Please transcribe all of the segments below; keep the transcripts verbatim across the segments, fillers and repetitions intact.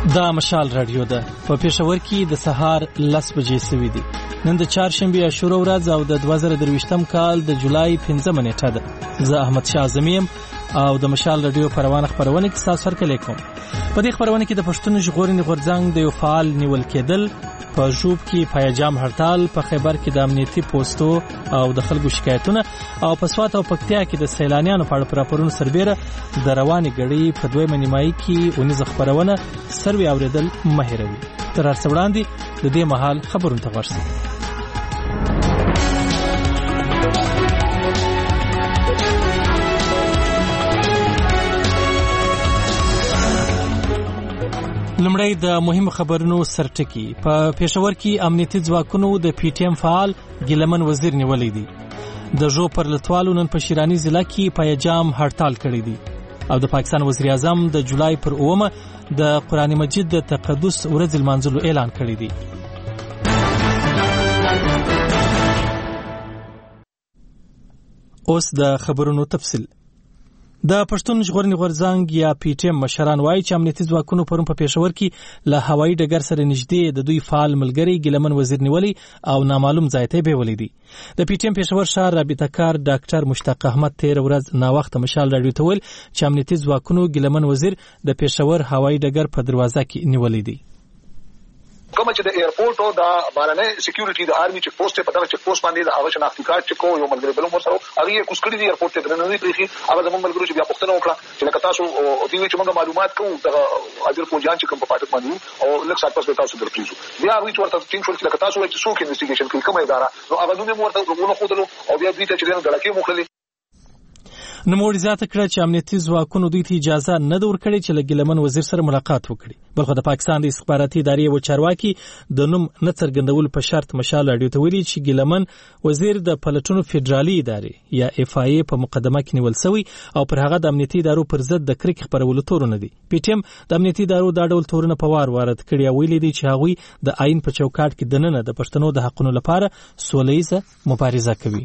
دا مشال رادیو ده په پېښور کې د سهار لس بجې سوي دي. نن د چهارشنبې عاشوره ورځ او د دوه زره درویشتم کال د جولای پنځمه نیټه ده. زه احمد شاه اعظمي یم او د مشال رادیو په روانه خپرونه کې ستاسو هرکلی کوم. په دې خپرونه کې د پښتون ژغورنې غورځنګ د یو فعال نیول کېدل، په ژوب کې پایجام هړتال، په خیبر کې د امنیتي پوسټو او د خلکو شکایتونه، او په سوات او پکتیا کې د سیلانیانو په اړه راپورونه سربېره د روانې ګړۍ په دویمه نیمایي کې اونیزه خپرونه سروي اوریدل مه هېروئ. تر هر څه وړاندې د دې مهال خبرونو ته غوږ شئ. لمړی د مهمو خبرونو سرټکی. په پېښور کې امنیتي ځواکونو د پی ټی ایم فعال ګیلمن وزیر نیولې دي. د ژوب پر لټوالو نن په شیراني ضلع کې پایجام هړتال کړی دي او د پاکستان وزیر اعظم د جولای پر اومه د قرآن مجید د تقدس ورځ لمانځلو اعلان کړی دی. اوس د خبرونو تفصیل. د پښتون ژغورنې غورځنګ یا پی ټی ایم مشران وایي چې امنیتي ځواکونو پرون په پېښور کې له هوایي ډګر سره نږدې د دوی فعال ملګری ګیلمن وزیر نیولی او نامعلوم ځای ته بیولی دي. د پی ټی ایم پېښور ښار رابطه کار ډاکټر مشتاق احمد تیر ورځ ناوخته مشال راډیو ته ویل چې امنیتي ځواکونو ګیلمن وزیر د پېښور هوایي ډګر په دروازه کې نیولی دی. کوم چې د ایرپورټ او د بارنه سکیورټي د آرمي چک پوسټ په دغه چک پوسټ باندې د هغه شناختی کارت چې کو یو ملګری بل مو سره هغه کوس کړی دی ایرپورټ ته درنوي پریخي هغه زموږ ملګرو چې بیا پښتنه وکړه چې لکه تاسو او دوی چې موږ معلومات کوو د اجر پوجان چې کوم په پاتک باندې او لکه سات پس تاسو درپریزو بیا هغه ورته ټینګ شول چې لکه تاسو چې څوک انویسټیګیشن کوي کومه اداره نو هغه نوم ورته ورونه خودلو او بیا دوی ته چې دغه لکه مخلي نوموړي زیاته کړه چې امنیتي ځواکونو دوی ته اجازه نه ده ورکړې چې له ګیلمن وزیر سره ملاقات وکړي. بلخو د پاکستان د استخباراتي ادارې یو چارواکي د نوم نه څرګندولو په شرط مشال راډیو ته ویلي چې ګیلمن وزیر د پلټونو فدرالي ادارې یا اف آی ای په مقدمه کې نیول شوی او پر هغه د امنیتي ادارو پر ضد د کرکې خپرولو تورونه دي. پی ټی ایم د امنیتي ادارو دا ډول تورونه په وار وارد کړي او ویلي دي چې هغوی د آئین په چوکاټ کې دننه د پښتنو د حقونو لپاره سوله ییزه مبارزه کوي.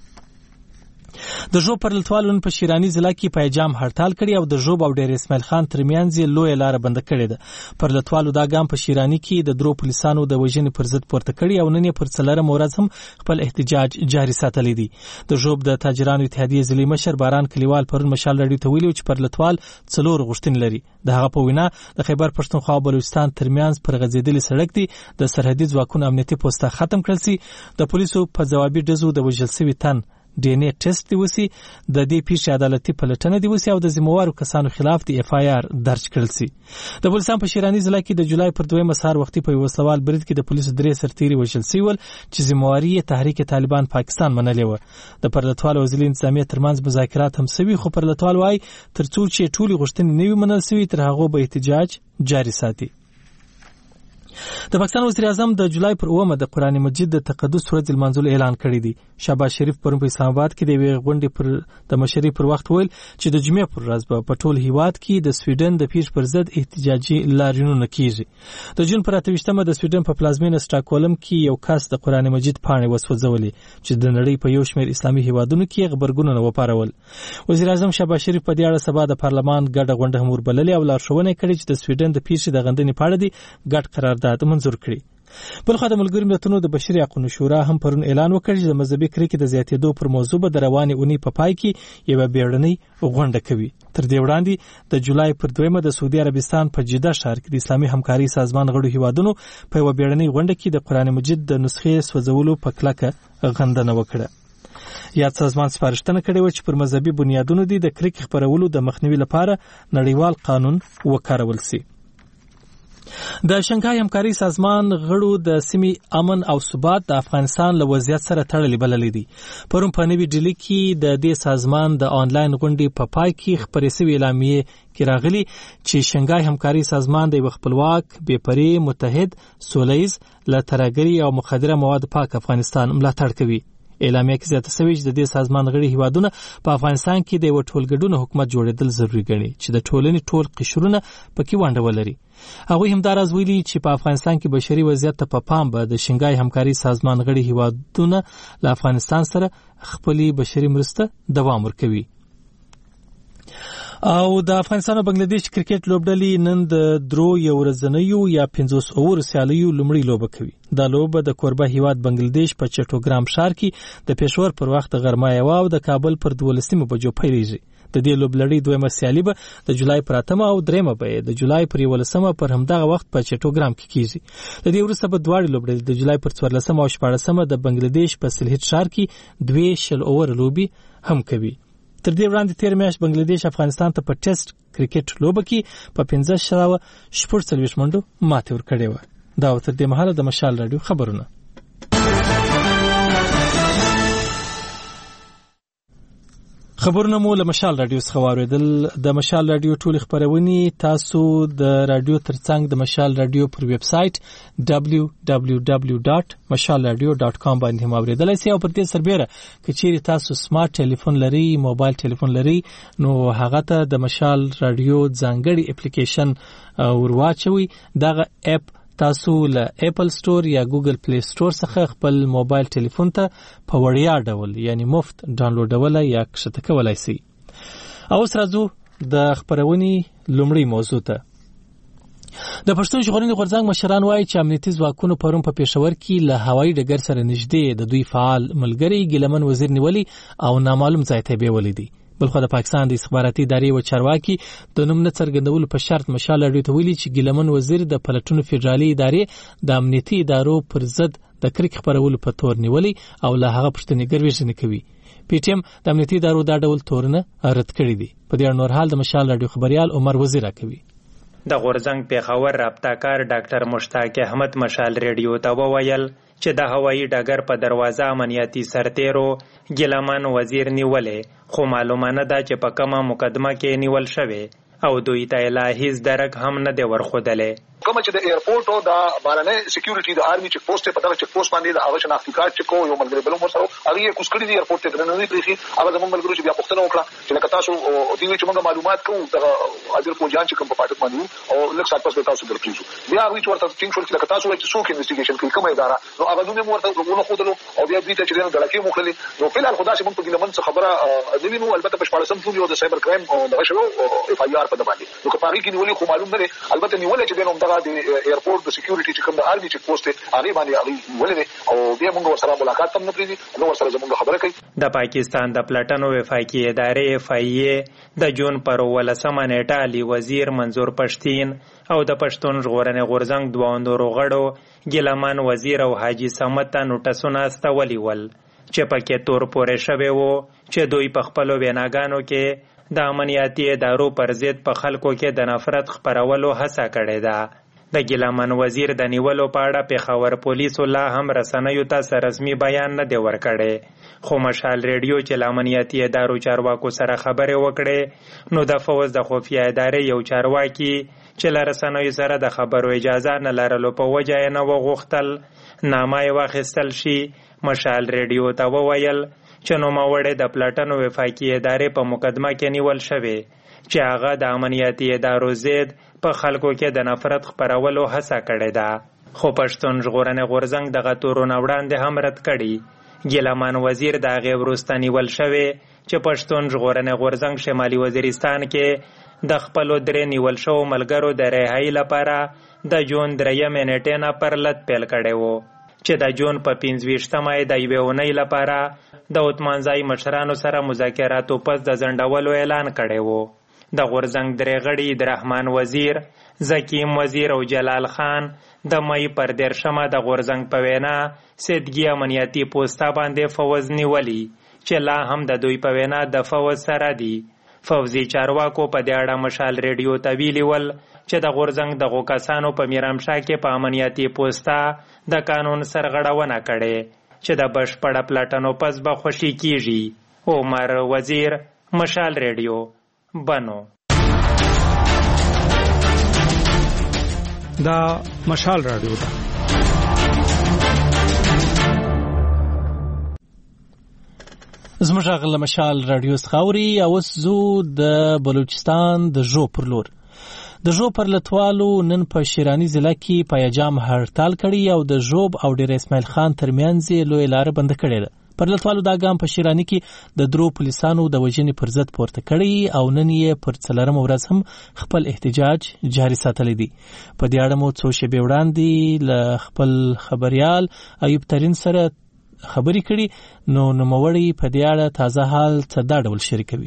د ژوب پر لټوالو په شیراني ضلع کې پایجام هړتال کړي او د ژوب او ډیر اسماعیل خان ترمنځ لوی لار بند کړي ده. پر لټوالو دا ګام په شیراني کې د درو پولیسانو د وژنې پر ضد پورته کړي او نن یې پر څلورم ورځ هم خپل احتجاج جاري ساتلی دی. د ژوب د تاجرانو اتحادیې ضلعي مشر باران کلیوال پرون مشال راډیو ته ویلي چې پر لټوال څلور غوښتنې لري. د هغه په وینا د خیبر پښتونخوا او بلوچستان ترمنځ پر غځېدلي سړک دی د سرحدي ځواکونو امنیتي پوسټه ختم کړل سي، د پولیسو په ځوابي ډزو د وژل شوي تن ډي ان اے ټیسټ دی وسی، د دې پیښې عدالتي پلټنه دی وسی او د ذمہوارو کسانو خلاف د اف آی آر درج کړل سي. د بلوچستان په شیراني ضلع کې د جولای پر دویمه سهار وختي په یو سوال برید کې د پولیسو درې سرتیري وژل شوي ول چې ذمہواري یې تحریک طالبان پاکستان منلې وه. د پرلتوال وزیر انتظامیه ترمنځ مذاکرات هم شوي خو پرلتوال وایي تر څو چې ټولې غوښتنې نه وي منل شوي تر هغو به احتجاج جاري ساتي. د پاکستان وزیر اعظم د جولای پر اومه د قرآن مجید د تقدس ورځ لمانځلو اعلان کړی دی. شهباز شریف پرون په اسلام آباد کې د یوې غونډې پر د مشرۍ پر وخت ویل چې د جمعې پر ورځ به په ټول هیواد کې د سویډن د پیښ پر ضد احتجاجي لاریونونه کیږي. د جون پر اتهویشتمه د سویډن په پلازمینه سټاکهولم کې یو کس د قرآن مجید پاڼې وسوځولې چې د نړۍ په یو شمېر اسلامي هیوادونو کې غبرګونونه وپارول. وزیر اعظم شهباز شریف په دې اړه سبا د پارلمان ګډه غونډه هم وربللې او لارښوونه کړې چې د سویډن د پیښې د غندنې په اړه دې ګډ قرارداد منظور کړي. بلخو د ملګرو ملتونو د بشري حقوقو شورا هم پرون اعلان وکړ چې د مذهبي کرکې د زیاتېدو پر موضوع به د روانې اونۍ په پای کې یوه بیړنۍ غونډه کوي. تر دې وړاندې د جولای پر دویمه د سعودي عربستان په جده ښار کې د اسلامي همکارۍ سازمان غړو هیوادونو په یوه بیړنۍ غونډه کې د قرآن مجید د نسخې سوځولو په کلکه غندنه وکړه. یاد سازمان سپارښتنه کړې وه چې پر مذهبي بنیادونو دې د کرکې خپرولو د مخنیوي لپاره نړیوال قانون وکارول سي. د شنګهای همکاري سازمان غړو د سیمې امن او ثبات د افغانستان له وضعیت سره تړلې بللې دي. پرون په نوي ډیلي کې د دې سازمان د آنلاین غونډې په پای کې خپرې شوې اعلامیې کې راغلي چې شنګهای همکاري سازمان د یو خپلواک، بې پرې، متحد، سوله ییز، له ترهګرۍ او مخدره موادو پاک افغانستان ملاتړ کوي. اعلامیه کې زیاته شوې چې د دې سازمان غړي هیوادونه په افغانستان کې د یو ټولګډون حکومت جوړېدل ضروري ګڼي چې د ټولنې ټول قشرونه پکې ونډه ولري. هغوی همداراز ویلي چې په افغانستان کې بشري وضعیت ته په پام به د شنګهای همکاري سازمان غړي هیوادونه له افغانستان سره خپلې بشري مرسته دوام ورکوي. او د افغانستان او بنگلاديش کرکټ لوبډلې نن د درو یو ورځنیو یا پنځوس اوور سیالیو لومړی لوبه کوي. دا لوبه د کوربه هیواد بنگلاديش په چټوګرام ښار کې د پېښور پر وخت غرمه یو او د کابل پر دولسمه بجو پیلېږي. د دې لوبلړۍ دویمه سیالي به د جولای پر اتمه او دریمه به د جولای پر یولسمه پر همدغه وخت په چټوګرام کې کیږي. د دې وروسته به دواړه لوبډلې د جولای پر څوارلسمه او شپاړسمه د بنگلاديش په سلهیټ ښار کې دوه شل اوور لوبي هم کوي. تر دې وړاندې تیر میاشت بنگلاديش افغانستان ته په ټیسټ کرکټ لوبه کې په پنځه شراوه شپږ څلوېښت منډو ماتې ورکړې وه. دا تر دې مهاله د مشال راډیو خبرونه. خبرونه مو له مشال راډیو څخه واوریدل. د مشال راډیو ټول خبرونه تاسو د راډیو ترڅنګ د مشال راډیو پر ویب سټ دبلیو دبلیو دبلیو ډاټ مشال راډیو ډاټ کام باندې هم اوریدلای شئ. او پر دې سربېره کچېری تاسو سمارټ ټلیفون لري، موبایل ټلیفون لري، نو هغه ته د مشال راډیو ځانګړي اپلیکیشن ورواچوي. دغه اپ تاسو له اپل سٹور یا ګوګل پلی سٹور څخه خپل موبایل ټلیفون ته په وړیا ډول یعنی مفت ډاونلوډولای یا کښته کولای شئ. او اوس راځو د خبرونې لومړی موضوع ته. د پښتون ژغورنې غورځنګ مشران وایي چې امنیتي ځواکونو پرون په پېښور کې له هوایي ډګر سره نږدې د دوی فعال ملګری ګیلمن وزیر نیولی او نامعلوم ځای ته بیولې دي. بلخو د پاکستان د استخباراتي ادارې و چارواکي د نوم نه څرګندولو په شرط مشال راډیو ته ویلي چې ګیلمن وزیر د پلټونو فدرالي ادارې د امنیتي ادارو پر ضد د کرک خبرولو په تور نیولي او له هغه پوښتنې ګروېږي نه کوي. پی ټی ایم د امنیتي ادارو دا ډول تورونه رد کړي دي. په دې نور حال د مشال راډیو خبريال عمر وزیر کوي. د غورځنګ پیښور رابطه‌کار ډاکټر مشتاق احمد مشال ریډیو ته وویل چې د هوایي ډګر په دروازه امنیتي سرتیرو ګیلمن وزیر نیولې، خو معلومه نه ده چې په کومه مقدمه کې نیول شوی او دوی ته لا هیڅ درک هم نه دی ورښودلی. کوم چې د ایرپورټ او د بارنه سکیورټي د آرمي چک پوسټ په دغه چک پوسټ باندې د هغه شناختی کارت چې کو یو ملګری بل مو سره هغه یې کوسکړي دی ایرپورټ ته درنوي پریخي. هغه زموږ ملګرو چې بیا پوښتنه وکړه چې لکه تاسو دوی چې موږ معلومات کوو د حاضر پوجان چې کوم په پاتک باندې او لکه سات پس به تاسو درکېږو. بیا هغه چې ورته ټینګ شول چې لکه تاسو چې څوک انویسټیګیشن کوي کومه اداره، نو هغه نوم یې ورته ونه خودلو او بیا دوی ته چې دغه دلکې موخلي. نو فعلا خدا چې موږ په ګیلمن څخه خبره دی نو البته په شپږم ټول یو د سایبر کرایم او دغه شو اف آی آر په باندې نو کپاری کې نیولې خو معلوم نه دی. البته نیولې چې دنه دغه د ایرپورټ د سکیورټي چې کوم د آرمي چک پوسټ هغه باندې هغه ولې او بیا موږ سره ملاقات هم نه کړی، نو سره زموږ خبره کوي. د پاکستان د پلټنو وفاقي ادارې اف آی ای د جون پر ولسمه نیټه علي وزیر منظور پښتین او د پښتون ژغورنې غورځنګ دوه اندورو غړو ګیلمن وزیر او حاجی سمت ته نوټسونه استولي ول چې پکې تور پورې شوی وو چې دوی په خپلو ویناګانو کې د امنیتي ادارو پر ضد په خلکو کې د نفرت خپرولو هڅه کړې ده. د ګیلمن وزیر د نیولو په اړه پیښور پولیسو لا هم رسنیو ته رسمي بیان نه دی ورکړی، خو مشال ریډیو چې له امنیتي ادارو چارواکو سره خبرې وکړې نو د فوز د خفیه ادارې یو چارواکي چې له رسنیو سره د خبرو اجازه نه لرلو په وجه یې نه وغوښتل نامه یې واخیستل شي. مشال ریډیو ته وویل چې نوموړی د پلټنو وفاقي ادارې په مقدمه کې نیول شوی چې هغه د امنیتي ادارو ضد په خلکو کې د نفرت خپرولو هڅه کړې ده، خو پښتون ژغورنې غورځنګ دغه تورونه وړاندې هم رد کړي. ګیلمن وزیر د هغې وروسته نیول شوی چې پښتون ژغورنې غورځنګ شمالي وزیرستان کې د خپلو درې نیول شوو ملګرو د رهایي لپاره د جون درېیمې نیټې نه پرلت پیل کړی و چې د جون په پنځویشتمه یې د یوې اونۍ لپاره د عثمانزای مشرانو سره مذاکراتو پس د ځنډولو اعلان کړی و. د غورځنګ درې غړي عبدالرحمن وزیر، زکیم وزیر او جلال خان د مئی پر دیرشمه د غورځنګ په وینا سیدګي امنیتي پوسټه باندې فوز نیولي چې لا هم د دوی په وینا د فوز سره دي. فوزي چارواکو په دې اړه مشال ریډیو ته ویلي ول چې د غورځنګ دغو کسانو په میرامشاه کې په امنیتي پوسټه د قانون سرغړونه کړې چې د بشپړه پلټنو پس به خوشي کیږي. عمر وزیر، مشال ریډیو، بنو. دا مشال راډیو ده. زموږ غل مشال راډیو څخاوري او زو د بلوچستان د جو پر لور د جو پر لټوالو نن په شیرانی ضلع کې پایجام هړتال کړي او د جوب او ډیر اسماعیل خان ترمنځ لوی لار بند کړي ده. پرلتوالو دا ګام په شیرانی کې د درو پولیسانو د وژنې پر ضد پورته کړی او نن یې پر څلورمه ورځ هم خپل احتجاج جاري ساتلی دی. په دې اړه مو څو شېبې وړاندې له خپل خبريال ایوب ترین سره خبرې کړي، نو نوموړی په دې اړه تازه حال څه دا ډول شریکوي.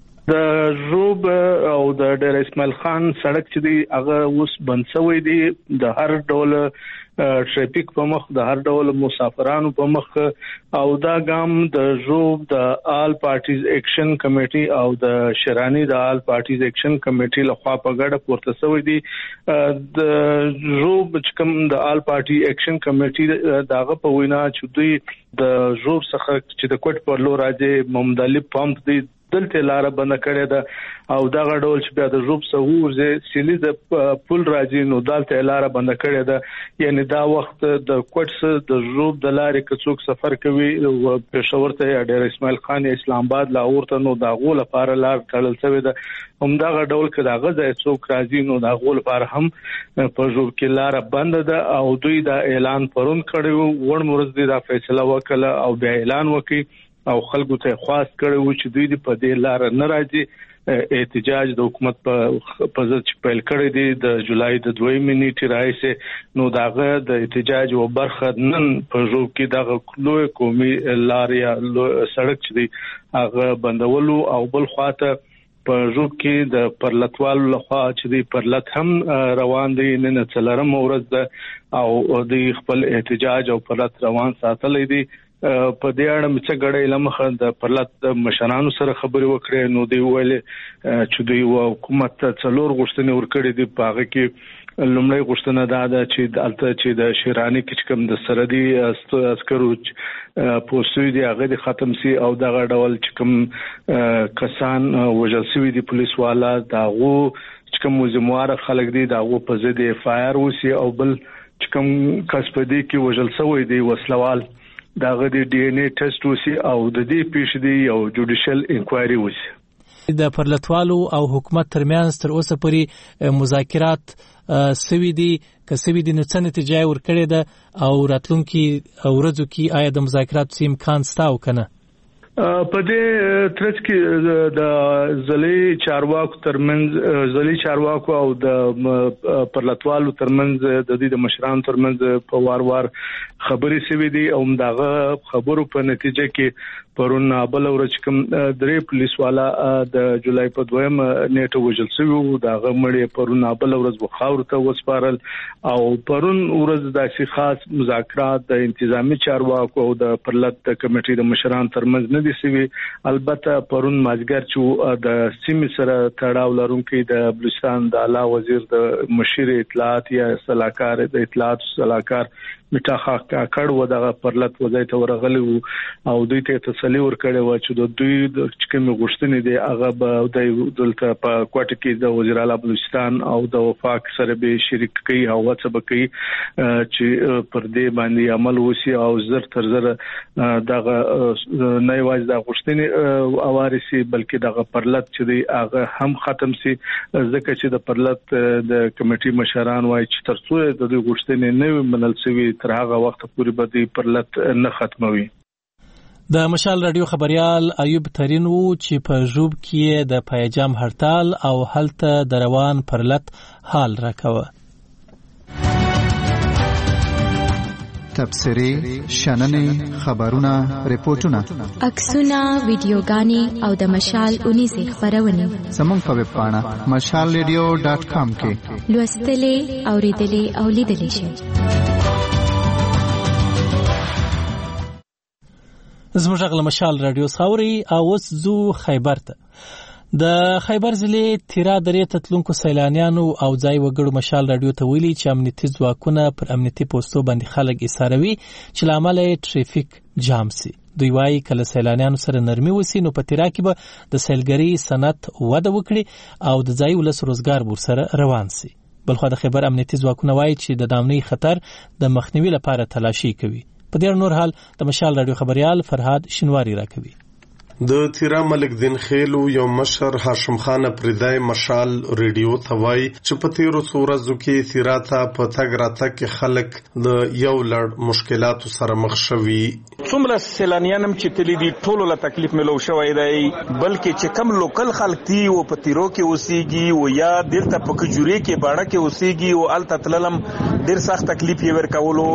د ژوب او د ډیر اسماعیل خان سړک چې دی هغه اوس بند شوی دی، د هر ډول ټریفیک په مخ، د هر ډول مسافرانو په مخ، او دا ګام د ژوب د آل پارټیز ایکشن کمیټي او د شیرانی د آل پارټیز ایکشن کمیټي لخوا په ګډه پورته شوی دی. د ژوب چې کوم د آل پارټي ایکشن کمیټي داغه په وینا چې دوی د ژوب څخه چې د کوټ پر لور راځي محمد علي پمپ دی دلته لار بند کړی ده او دا غډول چې بیا د ژوب سهور زه سیلی د پل راځي نو دلته لار بند کړی ده. یعنی دا وخت د کوټس د ژوب د لارې کڅوک سفر کوي او پېښور ته ډیر اسماعیل خان اسلام آباد لاهور ته نو دا غول لپاره لار تړل شوی ده. هم دا غډول کې دا غځه څوک راځي نو دا غول لپاره هم په ژوب کې لار بند ده او دوی دا اعلان پرون کړی وړ مرز دي دا فیصله وکړه او بیا اعلان وکړي او خلکو ته خواست کړو چې دوی په دې لار نه راځي. احتجاج د حکومت په ضد پیل کړی دی د جولای د دویمې نیټې راځي نو داغه د احتجاج او برخه نن په ژوب کې دغه لوی قومي لار یا سړک چې دی هغه بندولو او بل خواته په ژوب کې د پرلتوالو لخوا چې دی پرلت هم روان دی نن څلورم ورځ ده او د خپل احتجاج او پرلت روان ساتلې دي. په دې اړه مڅ غړې لمخه د پرلت مشرانو سره خبرې وکړې نو دی ویل چې دوی حکومت څلور غوښتنې ورکړې دي. په هغه کې لومړی غوښتنه دا ده چې دلته چې د شیرانی کې کوم د سرحدي عسکرو پوسټ دی هغه د ختم سي او دغه ډول چې کوم کسان وژل شوي دي پولیس والا داغو چې کوم زموار خلک دي داغو په ضد اف آی آر وسی او بل چې کوم کسبدي کې وژل شوی دی وسلوال داغه د ډي ان اي ټیسټ وسی او د دې پیښ دی یو جوډیشل انکوایري وسی. د پرلتوالو او حکومت ترمنځ تر اوسه پورې مذاکرات سوي دي که سوي دي نو څه نتیجه ورکړې ده او راتلونکي ورځو کې آیا د مذاکرات څه امکان شته او کنه؟ په دې ترڅ کې د ځلې چارواکو ترمنځ ځلې چارواکو او د پرلتوالو ترمنځ د دې د مشرانو ترمنځ په وار وار خبرې شوې دي او دغه خبرو په نتیجه کې پرون بل ورځ کوم درې پولیس والا د جولای په دویم نیټه وژل شوی او دغه مړی پرون بل ورځ بخاور ته وسپارل او پرون ورځ داسې خاص مذاکرات د انتظامی چارواکو او د پرلت کمیټې د مشرانو ترمنځ دي سوي. البته پرون مازګر چې د سیمې سره تړاو لرونکي د بلوچستان د اعلی وزیر د مشیر اطلاعات یا صلاحکار د اطلاعات صلاحکار میټا خاک کړه و دغه پرلت وځي ته ورغلی او دوی ته تسلی ورکړی و چې د دوی د کوم غوښتنې دی هغه به د دلته په کوټه کې د وزیر اعلی بلوچستان او د وفاق سره به شریک کوي او څه به کوي چې پر دې باندې عمل وشي او زر تر زر دغه نه واځي د غوښتنې اوارسي بلکې دغه پرلت چې دی هغه هم ختم سي ځکه چې د پرلت د کمیټې مشران وایي چې ترڅو د دوی غوښتنې نه منل شي تر هغه وخت پورې به دې پرلت نه ختموي. د مشال رادیو خبريال ایوب ترین وو چې په ژوب کې د پایجام هړتال او هلته د روان پرلت حال راکوه. تبصرې، شننې، خبرونه، ریپورتونه، عکسونه، ویډیوګانې او د مشال اونیزې خبرونه زموږ په ویب پاڼه مشال ریډیو ډاټ کام کې لوستلې، اوریدلې او لیدلې شئ. زموږ غل مشال رادیو خاوري او اوس زو خیبر ته. د خیبر ضلع تیرا درې ته تلونکو سیلانیانو او ځای وګړو مشال رادیو ته ویلي چې امنیتي ځواکونه پر امنیتي پوسټو باندې خلک ایساروي چې لامل یې ټریفیک جام سي. دوی وايي کله سیلانیانو سره نرمي وسی نو په تیرا کې به د سیلګرۍ صنعت وده وکړي او د ځای ولس روزګار ورسره روان سي. بلخو د خیبر امنیتي ځواکونه وايي چې د دامنۍ خطر د مخنیوي لپاره تلاشي کوي. په دې نور حال د مشال رادیو خبريال فرهاد شینواری راکوي. د تیرا ملک دین خیلو یو مشر هاشم خان پردای مشال ریډیو توای چې په تیرو ورځو کې تیرا ته په تګ راتګ کې خلک د یو لړ مشکلاتو سره مخ شوي. څومره سیلانیان هم چې تللی دي ټولو له تکلیف ملو شوی دی، بلکې چې کم لوکل خلک دي او په تیرو کې اوسېږي او یا دلته په کجوري کې باړه کې اوسېږي او الته تللم ډېر سخت تکلیف یې ورکولو.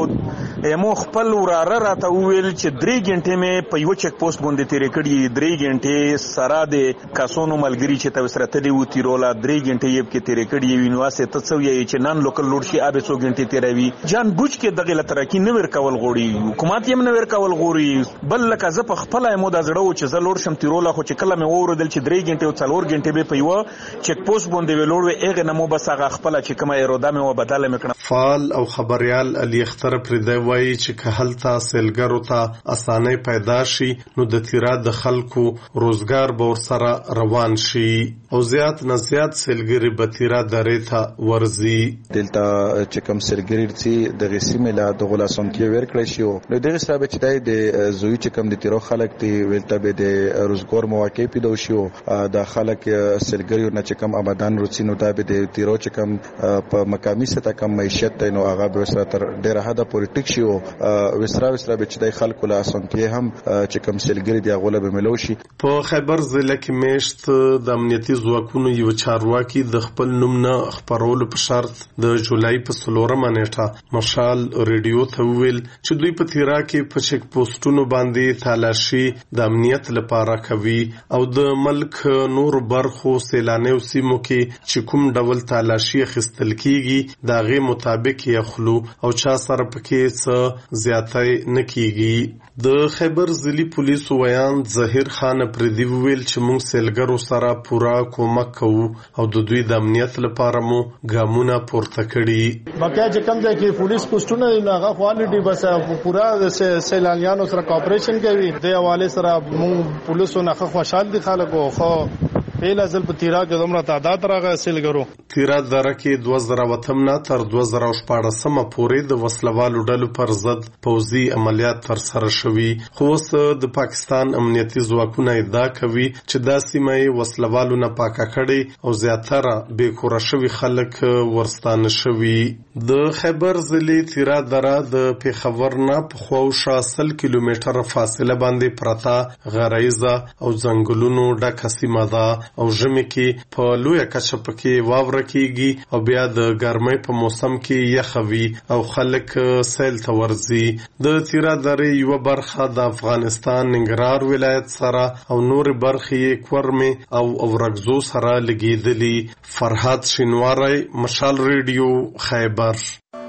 مو خپل وراره راته وویل چې درې غنټې مې په یو چک پوسټ باندې تیرې کړي، درې غنټې سره د کاسونو ملګري چې ته سره تللی و تیرولا درې غنټې یې کې تیرې کړي وي. نو واسه ته څو یې چې نن لوکل لوډ شي اوبه څو غنټې تیروي جان بوج کې دغه لترکی نه ورکول غوړي، حکومت یې نه ورکول غوړي. بل لکه زه په خپل مو د زړه چې زه لوډ شم تیرولا، خو چې کله مې اوردل چې درې غنټې او څلور غنټې به په یو چک پوسټ باندې ولوړ وي هغه نمو بس هغه خپل چې کومه اراده مې و بدله مکړه. فعال او خبريال علي اختر پردای وایي چې که هلته سیلګرو ته اسانه پیدا شي نو د تیرا د خلکو روزګار به ورسره روان شي او زیات نه زیات سیلګری به تیرا درې ته ورزي. دلته چې کوم سیلګری چې د غسیمه لا د غلاسون کې ورکړی شي نو دغه سبب چې د زوی چې کوم د تیرو خلک دی ولته به د روزګار مواقع پیدا شي د خلک سیلګری نه چې کوم آبادان روڅینو دا به د تیرو چې کوم په مقامی سطح کم معیشت نو هغه به سره تر ډیره حد پورې ټیک شي او وسرا وسرا به چې د خلکو له اسانتي هم چې کوم سیلګری دی غوله به ملو شي. په خیبر ضلع کې میشت د امنیتي ځواکونو یو چارواکي د خپل نوم نه خبرولو په شرط د جولای په څلورمه نیټه مشال ریډیو ته ویل چې دوی په تیرا کې په چک پوسټونو باندې تالاشي د امنیت لپاره کوي او د ملک نور برخو سیلانیو سیمو کې چې کوم ډول تالاشي اخیستل کیږي دا غي مطابق یخلو او چا سره پکې څه زیاتای نه کیږي. د خیبر ضلعي پولیسو ویان ظاهر خان پردی ویل چې موږ سیلګرو سره پورا کومک کوو او د دوی د امنیت لپاره مو ګامونه پورته کړي. بقیا چې کوم ځای کې پولیس پوسټونه نه هغه کوالټي بس پورا د سیلانیانو سره کوپریشن کوي. د حواله سره موږ پولیسو نه خوشحال دي خلکو خو پیله ځل په تیرا کې دومره تعداد راغی سیلګرو. تیرا دره کې دوه زره وتم نه تر دوه زره شپاړسم پورې د وسلوالو ډلو پر ضد پوځي عملیات تر سره شوي، خو اوس د پاکستان امنیتي ځواکونه ادعا کوي چې دا سیمه یې وسلوالو نه پاکه کړي او زیاتره بې کوره شوي خلک ورستانه شوي. د خیبر ضلع تیرا دره د پیښور نه په خواوشا سل کیلومتره فاصله باندې پرته غرایزه او ځنګلونو ډکه سیمه ده او ژمي کې په لویه کچه پکې واوره کیږي او بیا د ګرمۍ په موسم کې یخوي او خلک سیل ته ورځي. د تیرا درې یوه برخه د افغانستان ننګرهار ولایت سره او نور برخې کورمې او اورګزو سره لګېدلي. فرحات شینواری، مشال ریډیو، خیبر.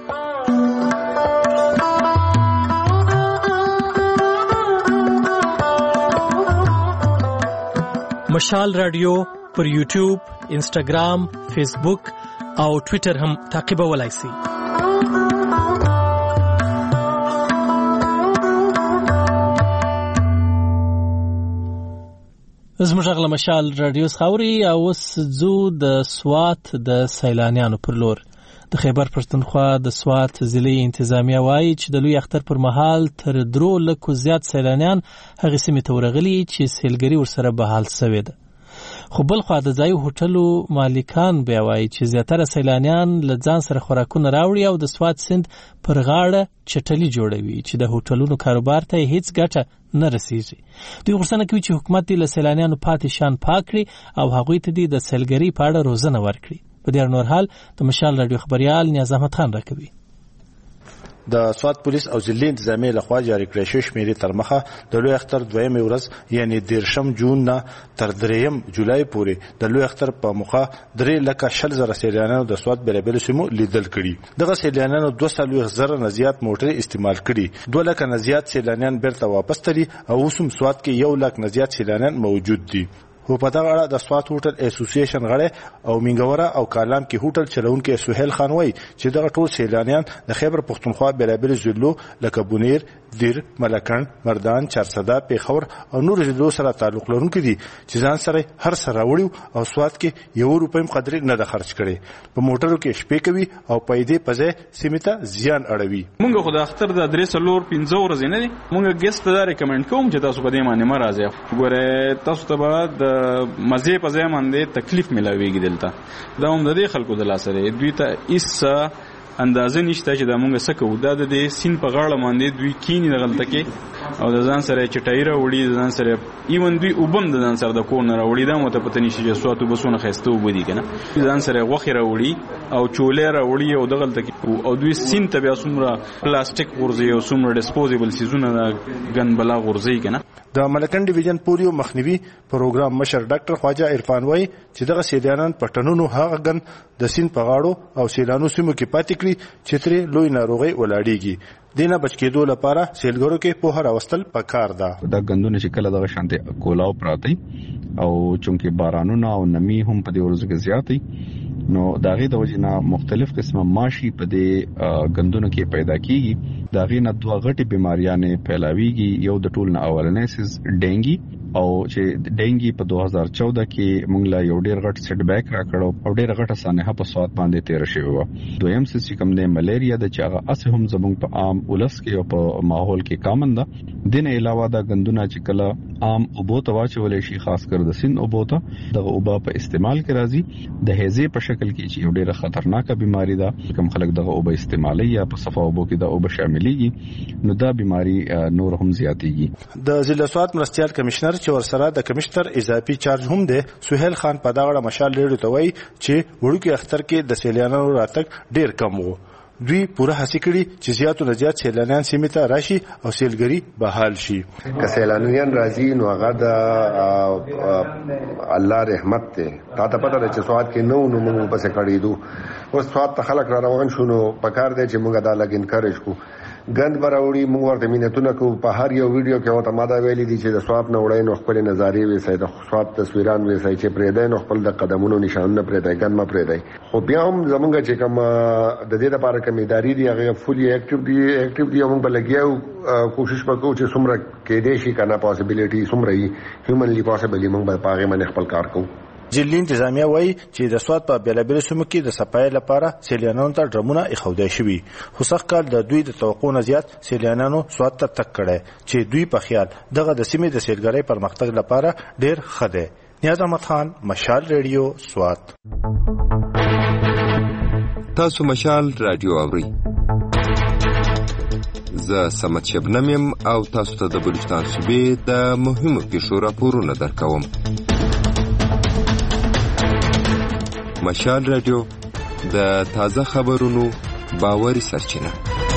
مشال رادیو پر یوټیوب، انسټاګرام، فیسبوک او ټوئیټر هم تعقیبولای شئ. زموږ غل مشال رادیو خاوري او اوس زو د سوات د سیلانیانو پر لور. د خیبر پښتونخوا د سوات ضلعي انتظامیه وایي چې د لوی اختر پر مهال تر درو لکو زیات سیلانیان هغه سیمې ته ورغلي چې سیلګري ورسره بحال شوې ده. خو بل خوا د ځایي هوټلو مالکان بیا وایي چې زیاتره سیلانیان له ځان سره خوراکونه راوړي او د سوات سیند پر غاړه چټلي جوړوي چې د هوټلونو کاروبار ته هیڅ ګټه نه رسیږي. دوی غوښتنه کوي چې حکومت دې له سیلانیانو پاتې شان پاک کړي او هغوی ته دې د سیلګرۍ په اړه روزنه ورکړي. په دې نور حال د مشال رادیو خبريال نیاز احمد خان راکوي. د سوات پولیس او ضلعي انتظامیه لخوا جاری کړی شوی شمیرې تر مخه د لوی اختر دویمه ورځ یعنی دیرشم جون نه تر دریم جولای پورې د لوی اختر په مخه درې لکه شل زره سیلانیانو د سوات بیلابیل سیمو لیدل کړي. دغه سیلانیانو دوه څلوېښت زره نه زیات موټرې استعمال کړي. دوه لکه نه زیات سیلانیان بیرته واپس تللي او اوس هم سوات کې یو لک نه زیات سیلانیان موجود دي. خو په دغه اړه د سوات هوټل اسوسییشن غړی او منګوره او کالام کې هوټل چلونکي سهیل خان وایي چې دغه ټول سیلانیان د خیبر پښتونخوا بېلابېلو ضلعو لکه بونیر، دیر، ملکنډ، مردان، چارسده، پیښور او نورو ضلعو سره تعلق لرونکي دي چې ځان سره هر څه راوړي او سوات کې یو روپۍ هم قدرې نه ده خرج کړې. په موټرو کې شپې کوي او پیسې په ځای سیمې ته زیان اړوي. مونږ خو د اختر د درې څلور پنځه ورځې نه دي، مونږ ګیسټ ته دا ریکمنډ کوم چې تاسو په دې باندې مه راځئ. ګوره تاسو ته به د مزې په ځای باندې تکلیف ملاویږي دلته. دا هم د دې خلکو د لاسه دی، دوی ته هېڅ اندازه نشته چې دا مونږ څه کوو. دا د دې سیند په غاړه باندې دوی کینی دغلته کې او د ځان سره چټایي راوړي، د ځان سره ایون دوی اوبه هم د ځان سره د کور نه راوړي. دا مو ته پته نشي چې سوات اوبه څونه ښایسته اوبه دي که نه. ځان سره غوښې راوړي او چولې راوړي او دغلته کې او دوی سیند ته بیا څومره پلاستیک غورځوي او څومره ډسپوزیبل څیزونه ګن بلا غورځوي که نه. د ملکنډ ډیویژن پولیو مخنیوي پروګرام مشر ډاکټر خواجه عرفان وایي چې دغه سیلانیان په ټنونو هغه ګن د سیند په غاړو او سیلانو سیمو کې پاتې کړي چې ترې لوی ناروغۍ ولاړېږي. دینه بچ کېدو لپاره سیلګرو کې پوهه راوستل پکار ده. دا ګندونه چې کله دغه شانتي کولاو پراته او چونکې بارانونه او نمی هم په دې ورځو کې زیاتې نو داغه د وجې نه مختلف قسمه ماشي په دې ګندونو کې پیدا کیږي. داغه نه دوه غټي بیماریاں پھیلاويږي. یو د ټول نه اولنې سیز ډینګي او چې ډینګي په دوه هزار چودہ کې موږ لا یو ډیر غټ سیټ بیک راکړو او ډیر غټه سانحه په سواد باندې تیر شوی و. دویم سیس چې کوم د ملیریا د چاغه اس هم زموږ په عام ولس کې او په ماحول کې کامن ده. دین علاوه دا ګندونه چې کله عام اوبو ته واچولې شي، خاص کر د سین اوبو ته دغه اوبه په استعمال کې راځي. د هیزې په شکل کې چې یو ډیره خطرناکه بیماری ده، کوم خلک دغه اوبه استعمالي یا په صفا اوبو کې د اوبه شاملېږي نو دا بیماری نور هم زیاتېږي. د ضلع سوات مرستيال کمشنر چې ورسره د کمشنر اضافي چارج هم دی سهیل خان په دغه مشال ریډیو ته وایي چې وړوکی اختر کې د سیلانیانو راتګ ډیر کم وو. دوی پوره هڅه کړي چې زیاتو نه زیات سیلانیان سیمې ته راشي او سیلګري بحال شي. که سیلانیان راځي نو هغه د الله رحمت ته تا ته پته ده چې سواد کې نو نو موږ پسې کړی دو. اوس سواد ته خلک را روان شو نو پکار دی چې موږ دا لګ انکریج کو. ګند براوړي موږ ورته مينتونه کو. په هر یو ویډیو کې وته ماده ویلي دي چې د سواد نه وړای نو خپل نظاري وسای د سواد تصویران وسای چې پرې ده نو خپل د قدمونو نشانونه پرې ده ګند ما پرې ده. خو بیا هم زمونږ چې کوم د دې لپاره کوم اداري دي هغه فولي اکټیو دي اکټیو دي موږ بلګیاو کوشش وکړو چې څومره کې دې شي کنه پاسبিলিټي څومره هیومنلی پاسبلی موږ په هغه باندې خپل کار کوو. ضلع انتظامیه وایي چې د سواد په بیلابېلو سیمو کې د صفایي لپاره سیلانیانو ته ډرمونه ایښودای شوي. خو سږ کال د دوی د توقع نه زیات سیلانیانو سواد ته تګ کړی چې دوی په خیال دغه د سیمې د سیلګرۍ پرمختګ لپاره ډیر ښه دی. نیاز احمد خان، مشال ریډیو، سوات. تاسو مشال رادیو اورئ. زه سمت شبنم یم او تاسو ته د بلوچستان صوبې د مهمو پیښو راپورونه درکوم. مشال رادیو د تازه خبرونو باوري سرچینه.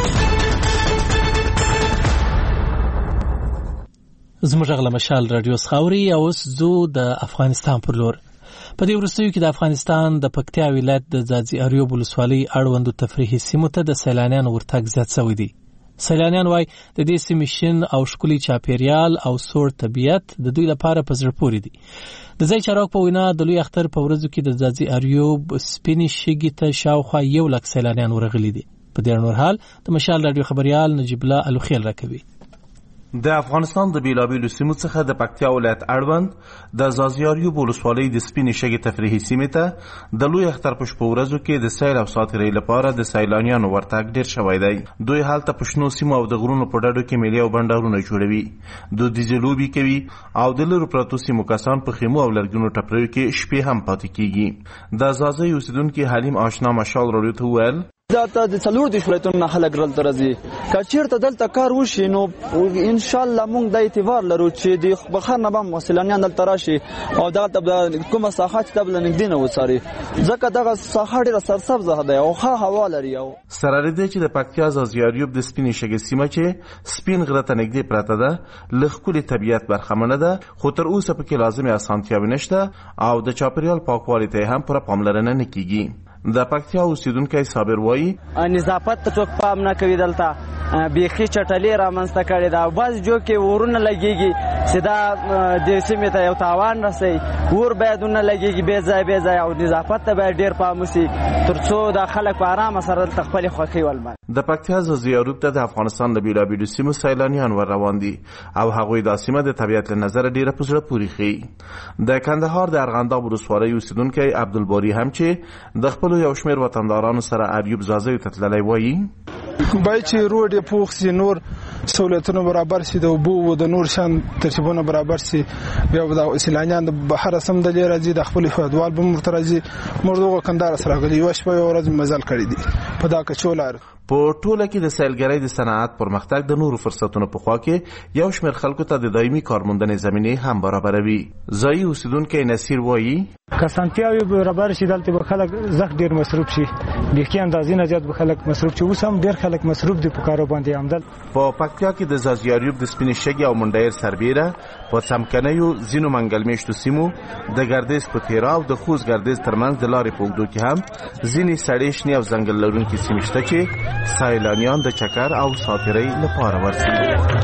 زموږ غلا مشال رادیو خاوري او اوس زو د افغانستان پر لور. په دې ورستیو کې د افغانستان د پکتیا ولایت د ځاځي اریوب ولسوالۍ اړوندو تفریحي سیمو ته د سیلانیانو ورتګ زیات شوی دی. سیلانیان وای د دې سیمې شین او ښکلي چاپیریال او سوړ طبیعت د دوی لپاره په زړه پورې دي. د ځای چارواکو په وینا د لوی اختر په ورځو کې د ځاځي اریوب سپینې شګې ته شاوخوا یو لک سیلانیان ورغلي دي. په دې نور حال د مشال رادیو خبريال نجیب الله الوخیل راکوي. د افغانستان د بیلابیلو سیمو څخه د پکتیا ولایت اړوند د ځاځي اریوب ولسوالۍ د سپینې شګې تفریحي سیمې ته د لوی اختر په شپو ورځو کې د سیر او ساتیرۍ لپاره د سیلانیانو ورتګ ډیر شوی دی. دوی هلته په شنو سیمو او د غرونو په ډډو کې میلې او بنډارونه جوړوي، دودیزې لوبې کوي او د لرو پرتو سیمو کسان په خیمو او لرګینو ټپریو کې شپې هم پاتې کیږي. د ځاځي اوسیدونکي حلیم آشنا مشال رادیو ته وویل دا ته د څلور د شولتونو خلک رل ترځي. کچیرته دلته کار وشي نو ان شاء الله موږ د اعتبار لرو چې د بخار نه بم مسلمانان دلته راشي او دلته کومه ساحه چې تبل نګدي نه وساري ځکه دغه ساحه ډیره سرسبزه ده او ښه هوا لري. او سره لري چې د پکتیا ځاځي اریوب د سپینې شګې سیمه چې سپین غره ته نږدې پراته ده لخکولي طبیعت برخمنه ده، خو تر اوسه پکې لازمي اسانتیاوې نشته او د چاپیریال پاکوالي ته هم پوره پاملرنه نه کیږي. د پکتیا اوسیدونکي صابر وایي نظافت ته څوک پام نه کوي، دلته بیخي چټلي رامنځته کړې ده. بعض جو کې ورونه لګېږي چې دا د سیمې ته یو تاوان رسي ور باید نه لګيږي به ځای به ځای او نظافت ته باید ډیر پام وشي ترڅو د خلک په آرام سره خپل خوښي ولمن. د پکتیا زلزلې ته د افغانستان د بیلابیلو سیمو سیلانیان ور روان دي او هغوی د سیمه د طبیعت له نظر ډیره په زړه پورې خي. د کندهار د ارغنداب ولسوالۍ اوسیدونکی عبدالباری هم چې د خپل یو شمېر وطندارانو سره ایوب زازیو ته تللی وایي باید چې روډ یې پوخ سي نور سہولتونه برابر سي د اوبو د نور شان ترتیبونه برابر سي بیا د سیلانیان د بهر سم د لري راځي د خپل هیوادوال به مرترځي مرغه کندهار سره غلي یو شپه یو ورځ مزل کړی دي په دا کچولار. په ټوله کې د سیلګرۍ د صنعت پرمختګ د نورو فرصتونو په خوا کې یو شمېر خلکو ته د دایمي کارموندنې زمینې هم برابروي. ځایي اوسیدونکی نصیر وایي که اسانتیاوې برابر شي دلته به خلک زښت ډېر مصروف شي بیخي اندازې نه زیات به خلک مصروف شي. اوس هم ډېر خلک مصروف دي په کارو باندې همدل. په پکتیا کې د زازیاریوب د سپینې شګې او منډیر سربیره په څمکنیو ځینو منګل میشتو سیمو د ګردیز په تیرا او د خوست ګردیز ترمنځ د لارې په اوږدو کې هم ځینې سړې شنې او ځنګل لرونکي سیمې شته چې سیلانیان د چکر او ساتیرۍ لپاره ورځي.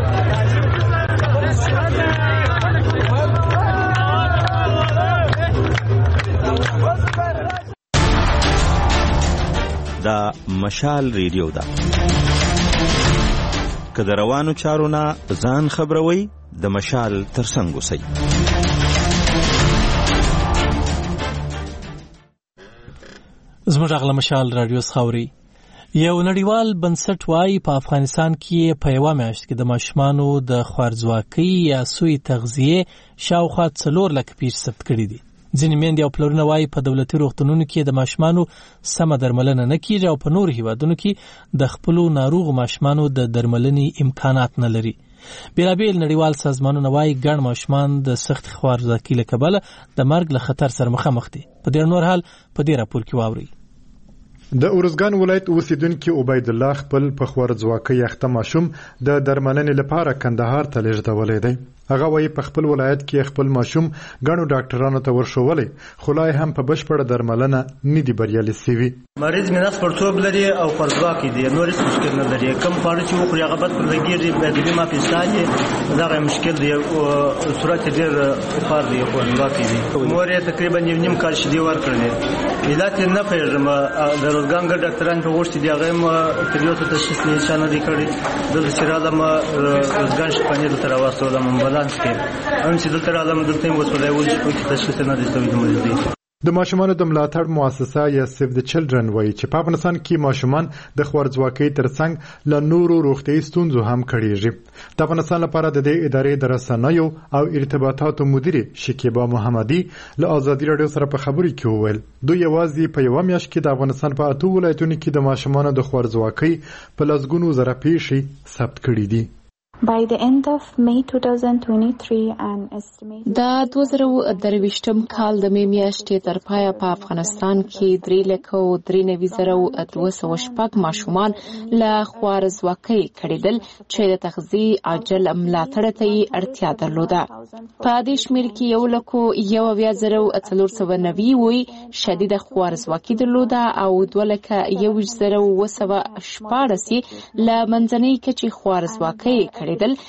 دا مشال ریډیو ده که د روانو چارو نه ځان خبروي د مشال ترڅنګ اوسئ. زموږ اغله مشال رادیو خاوري یو نړیوال بنسټ وايي په افغانستان کې په یوه میاشت کې د ماشومانو د خوارځواکۍ یا سوی تغذیه شاوخوا څلور لک پیښې ثبت کړي دي. ځینې میندې او پلرونه وايي په دولتي روغتونونو کې د ماشومانو سمه درملنه نه کیږي او په نورو هیوادونو کې د خپلو ناروغو ماشومانو د درملنې امکانات نه لري. بیلابیل نړیوال سازمانونه وايي ګڼ ماشومان د سخت خوارځواکۍ له کبله د مرګ له خطر سره مخامخ دي. په ډېر نور حال په دې راپور کې واورئ. د اورزګان ولایت اوسیدونکي عبید الله خپل په خوارځواکۍ اخته ماشوم د درملنې لپاره کندهار ته لیږدولی دی. هغه وایي په خپل ولایت کې خپل ماشوم ګڼو ډاکټرانو ته ورښولی خو لا هم په بشپړه درملنه نه دي بریالي سوي. مریض مې نس پړسوب لري او خوارځواکی دی نور هیڅ مشکل نه لري. کم خواړه چې وخوري هغه بد پر لګېږي بیا د بیمه پیسټان یې دغه مشکل دی او صورت یې ډېر خوار دی خوارځواکی دی. مور یې تقریبا یو نیم کال شیدې ورکړلې علت یې نه پوهېږم د روزګان ګډ ډاکټران په غوښتي دي هغه هم تر یو څه تشخیص یې چا نه دی کړی. دلته چې رالم روزګان شپانې دلته راواستولم امبولانس کې هم چې دلته رالم دلته یې وسولی ول چې پکې تشخیص نه دی شوی د مریض دی. د ماشومانو د ملاتړ مؤسسه یا سیف د چلډرن وایي چې په افغانستان کې ماشومان د خوارځواکۍ ترڅنګ له نورو روغتیايي ستونزو هم کړېږي. د افغانستان لپاره د دې ادارې د رسنیو او ارتباطاتو مدیره شکیبا محمدي له ازادي راډیو سره په خبرو کې وویل دوی یوازې په یوه میاشت کې د افغانستان په اته ولایتونو کې د ماشومانو د خوارځواکۍ په لسګونو زره پیښې ثبت کړي دي. By the end of May twenty twenty-three an estimated دا دوه زره درویشتم کال د می میاشتې تر پایه په افغانستان کې درې لکه او درې نوي زره او دوه سوه شپږ ماشومان له خوارځواکۍ کړېدل چې د تغذیې عاجل ملاتړ ته یې اړتیا درلوده. په دې شمېر کې یو لکو یو اویا زره او څلور سوه نوي وی شدیده خوارځواکي درلوده او دوه لکه یو زره اوه سوه شپاړس یې له منځنۍ کچې خوارځواکۍ کړېدل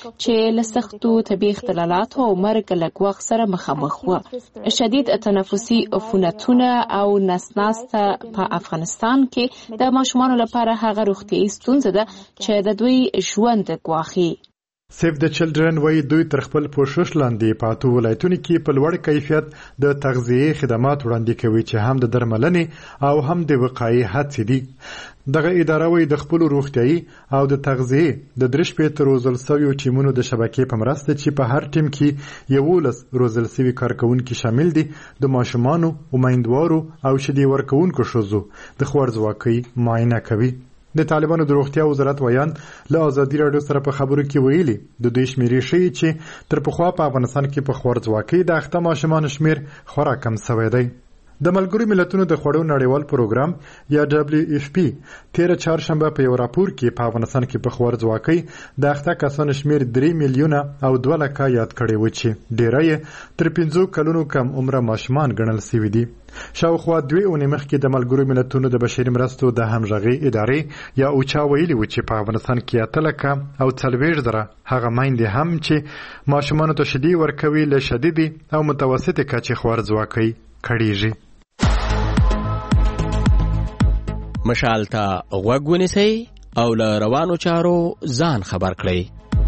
چې له سختو طبي اختلالاتو او مرګ له ګواښ سره مخامخ وو. شدید تنفسي عفونتونه او نسناسته په افغانستان کې د ماشومانو لپاره هغه روغتیايي ستونزه ده چې د دوی ژوند ګواښي. سیف د چلډرن وایي دوی تر خپل پوښښ لاندې په اته ولایتونو کې په لوړ کیفیت د تغذیې خدمات وړاندې کوي چې هم د درملنې او هم د وقایې هڅې دي. دغه اداره وایي د خپلو روغتیايي او د تغذیې د درې شپېته روزل سویو ټیمونو د شبکې په مرسته چې په هر ټیم کې یولس روزل سوي کارکوونکي شامل دي د ماشومانو امیندوارو او شیدې ورکوونکو ښځو د خوارځواکۍ معاینه کوي. د طالبانو د روغتیا وزارت ویان له ازادي راډیو سره په خبرو کې ویلي د دوی شمیرې ښیي چې تر پخوا په افغانستان کې په خوارځواکۍ د اخته ماشومانو شمیر خورا کم شوی دی. د ملګرو ملتونو د خوړو نړیوال پروګرام یا دبليو اف پی تیر چهارشنبه په یو راپور کې په افغانستان کې په خوارځواکۍ د اخته کسانو شمیر درې میلیونه او دوه لکه یاد کړی و چې ډیری یې تر پنځو کلونو کم عمره ماشومان ګڼل شوي دي. شاوخوا دوی اونۍ مخکې د ملګرو ملتونو د بشري مرستو د همغږۍ ادارې یا اوچا ویلي و چې په افغانستان کې اته لکه او څلوېښت زره هغه میندې هم چې ماشومانو ته شیدې ورکوي له شدیدې او متوسطې کچې خوارځواکۍ کړېږي. مشال ته غوږ ونیسئ او له روانو چارو ځان خبر کړئ.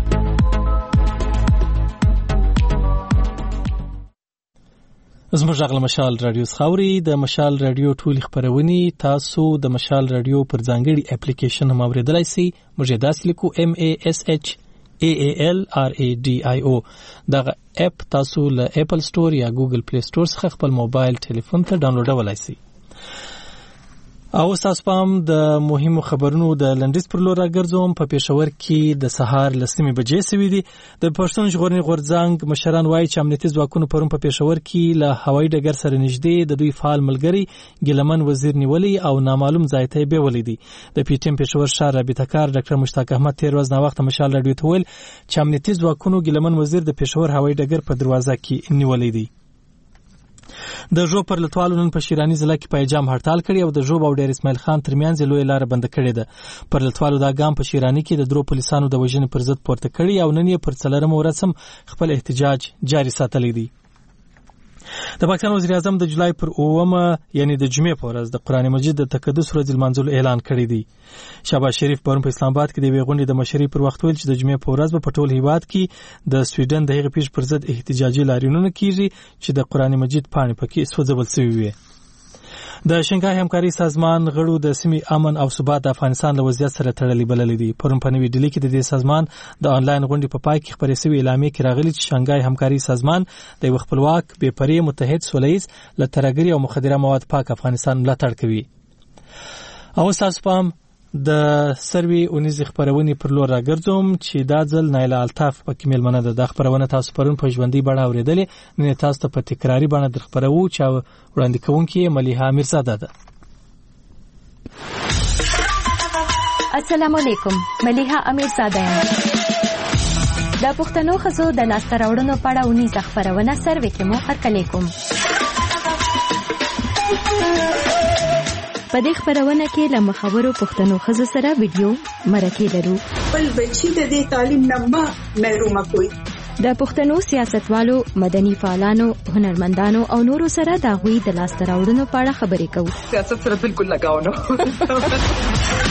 زموږ غږ له مشال رادیو څخه اورئ. د مشال رادیو ټولې خپرونې تاسو د مشال رادیو پر ځانګړي اپلیکیشن هم اورېدلی سئ. موږ یې داسې لیکو ام ای اس اچ ای ای ال آر ای ډي آی او. دغه اپ تاسو له اپل سټور یا ګوګل پلی سټور څخه خپل موبایل ټلیفون ته ډاونلوډولی سئ. او تاسو پام د مهمو خبرونو د لنډیز پر لور راګرځوم. په پېښور کې د سهار لسمې بجې سوي دي. د پښتون ژغورنې غورځنګ مشران وایي چې امنیتي ځواکونو پرون په پېښور کې له هوایي ډګر سره نږدې د دوی فعال ملګری ګیلمن وزیر نیولی او نامعلوم ځای ته یې بیولی دي. د پی ټي ایم پېښور ښار رابطه کار ډاکټر مشتاق احمد تېر ورځ ناوخته مشال راډیو ته ویل چې امنیتي ځواکونو ګیلمن وزیر د پېښور هوایي ډګر په دروازه کې نیولی دی. د ژوب پر لټوالو نن په شیراني ضلع کې پیجام هړتال کړی او د ژوب او ډیر اسماعیل خان ترمنځ لوی لار بند کړې ده. پر لټوالو دا ګام په شیراني کې د درو پولیسانو د وژنې پر ضد پورته کړی او نن یې پر څلورمه ورځ هم خپل احتجاج جاري ساتلی دی. د پاکستان وزیر اعظم د جولای پر اوومه یعنی د جمعې په ورځ د قرآن مجید د تقدس ورځې لمانځلو اعلان کړی دی. شهباز شریف پرون په اسلام آباد کې د یوې غونډې د مشرۍ پر وخت ویل چې د جمعې په ورځ به په ټول هیواد کې د سویډن د هغې پیښې پر ضد احتجاجي لاریونونه کیږي چې د قرآن مجید پاڼې پکې سوځول شوي وي. د شنګهای همکاري سازمان غړو د سیمې امن او ثبات د افغانستان له وضعیت سره تړلې بللې دي. پرون په نوې ډیلي کې د دې سازمان د انلاین غونډې په پای کې خپرې شوې اعلامیې کې راغلي چې شنګهای همکاري سازمان د یو خپلواک بې پرې متحد سولیز له ترهګرۍ او مخدره مواد پاک افغانستان ملاتړ کوي. او تاسو پام د سروي اونیزې خپرونې پر لور راګرځوم چې دا ځل نایله الطاف پکې میلمنه ده. دا خپرونه تاسو پرون په ژوندۍ بڼه اورېدلې، نن تاسو ته په تکراري بڼه در خپروو چې وړاندې کوونکې ملیحه میرزاده ده. السلام علیکم، ملیحه امیرزاده یم. د پښتنو ښځو د لاسته راوړنو په اړه اونیزه خپرونه سروي کې مو هرکلی کوم. په دې خپرونه کې له مخورو پښتنو ښځو سره ویډیو مرکې لرو. بل بچی د دې تعلیم نه ما محرومه کوي. د پښتنو سیاستوالو، مدني فعالانو، هنرمندانو او نورو سره د هغوی د لاسته راوړنو په اړه خبرې کوو. سیاست سره بالکل لګاو نه.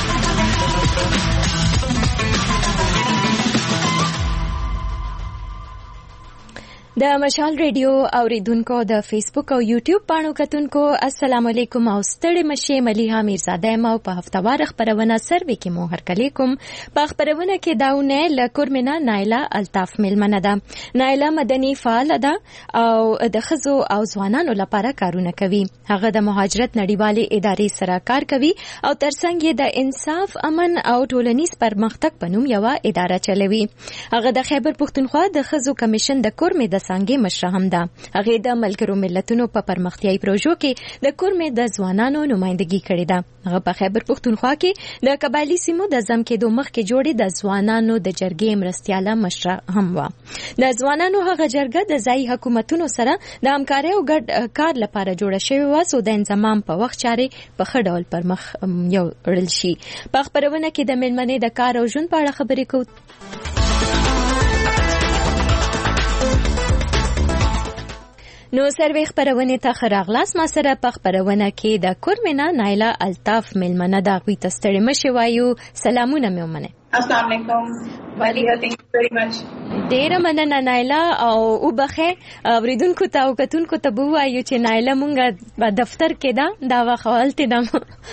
د مشال ریډیو اوریدونکو، د فیسبوک او یوټیوب پاڼو کتونکو السلام علیکم او ستړي مشه. ملیحه میرزاده یم او په هفتوار خپرونه سروي کې مو هرکلی کوم. په خپرونه کې داونه له کورمنا نایله الطاف میلمنه ده. نایله مدني فعال ده او د ښځو او ځوانانو لپاره کارونه کوي. هغه د مهاجرت نړیوالې ادارې سره کار کوي او ترڅنګ یې د انصاف، امن او ټولنیز پرمختګ په نوم یوه اداره چلوي. هغه د خیبر پښتونخوا د ښځو کمیشن د کورمې د څانګې مشره هم ده. هغې د ملګرو ملتونو په پرمختیایي پروژو کې د کورمې د ځوانانو نمایندګي کړې ده. هغه په خیبر پښتونخوا کې د قبایلي سیمو د ضم کېدو مخکې جوړې د ځوانانو د جرګې مرستیاله مشره هم وه. د ځوانانو هغه جرګه د ځایي حکومتونو سره د همکارۍ او ګډ کار لپاره جوړه شوې وه څو د انضمام په وخت چارې په ښه ډول پر مخ یوړل شي. په خپرونه کې د میلمنې د کار او ژوند په اړه خبرې کوو. نو سروي خپرونې ته ښه راغلاست. ما سره په خپرونه کې د کورمنا نایله الطاف میلمنه ده. هغوی ته ستړي مه وایو. سلامونه مې ومنئ. السلام علیکم ملیحه، thank you very much. ډیره مننه نایله. او وبخې اوریدونکو ته او کتونکو ته به ووایو چې نایله مونږ په دفتر کې ده، دا وخت هلته ده،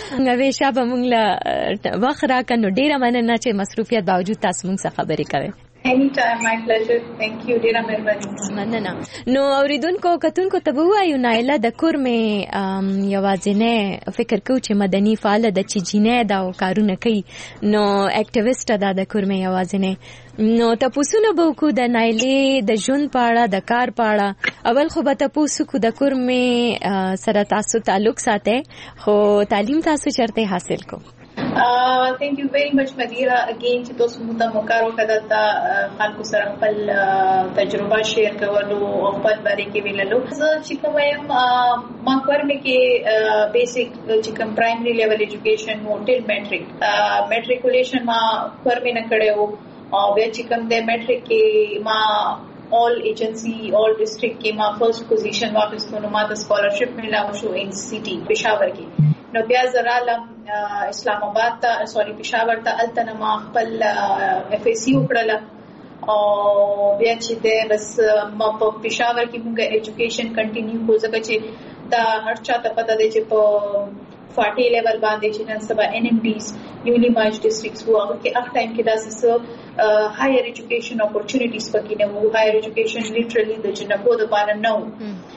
همیشه به مونږ له وخت راکړه. نو ډیره مننه چې مصروفیت باوجود تاسو مونږ سره خبرې کوئ. Anytime, my pleasure. Thank you. ډیره مهرباني. مننه. نو اوریدونکو کتونکو ته وایو نایله د کورمې یوازینه فکر کو چې مدني فعال د چجینه دا کارونه کوي نو اکټیویسټ ده د کورمې یوازینه نو تاسو به کو د نایلې د ژوند پاړه د کار پاړه اول خو به تاسو کو د کورمې سره تاسو تعلق ساتي خو تعلیم تاسو چرته حاصل کو Uh, thank you very much Madira again چې تاسو موږ ته مکارو کړه تا خلکو سره خپل تجربه شیر کولو او خپل باره کې ویللو زه چې کوم یم ما کورمې کې بیسیک چې کوم پرایمری لیول ایجوکیشن مو ټیل میټریک میټریکولیشن ما کورمې نه کړو او بیا چې کوم د میټریک کې ما all agency all district کې ما فرست پوزیشن واخیستو نو ما د سکالرشپ ملاو شو ان سی ټي پېښور کې نو بیا زرالم اسلام آباد ته سوري پېښور ته الته ما خپل اف ای سی وکړله او بیا چې د بس ما په پېښور کې موږ ایجوکیشن کنټینیو کو ځکه چې دا هر چا ته پته دی چې په فارټي لیول باندې چې نن سبا ان ایم ډیز نیولی مارج ډیسټرکټس وو هغه کې اخ ټایم کې داسې هایر ایجوکیشن اپورچونټیز پکې نه وو هایر ایجوکیشن لیټرلی د جنکو د پاره نه وو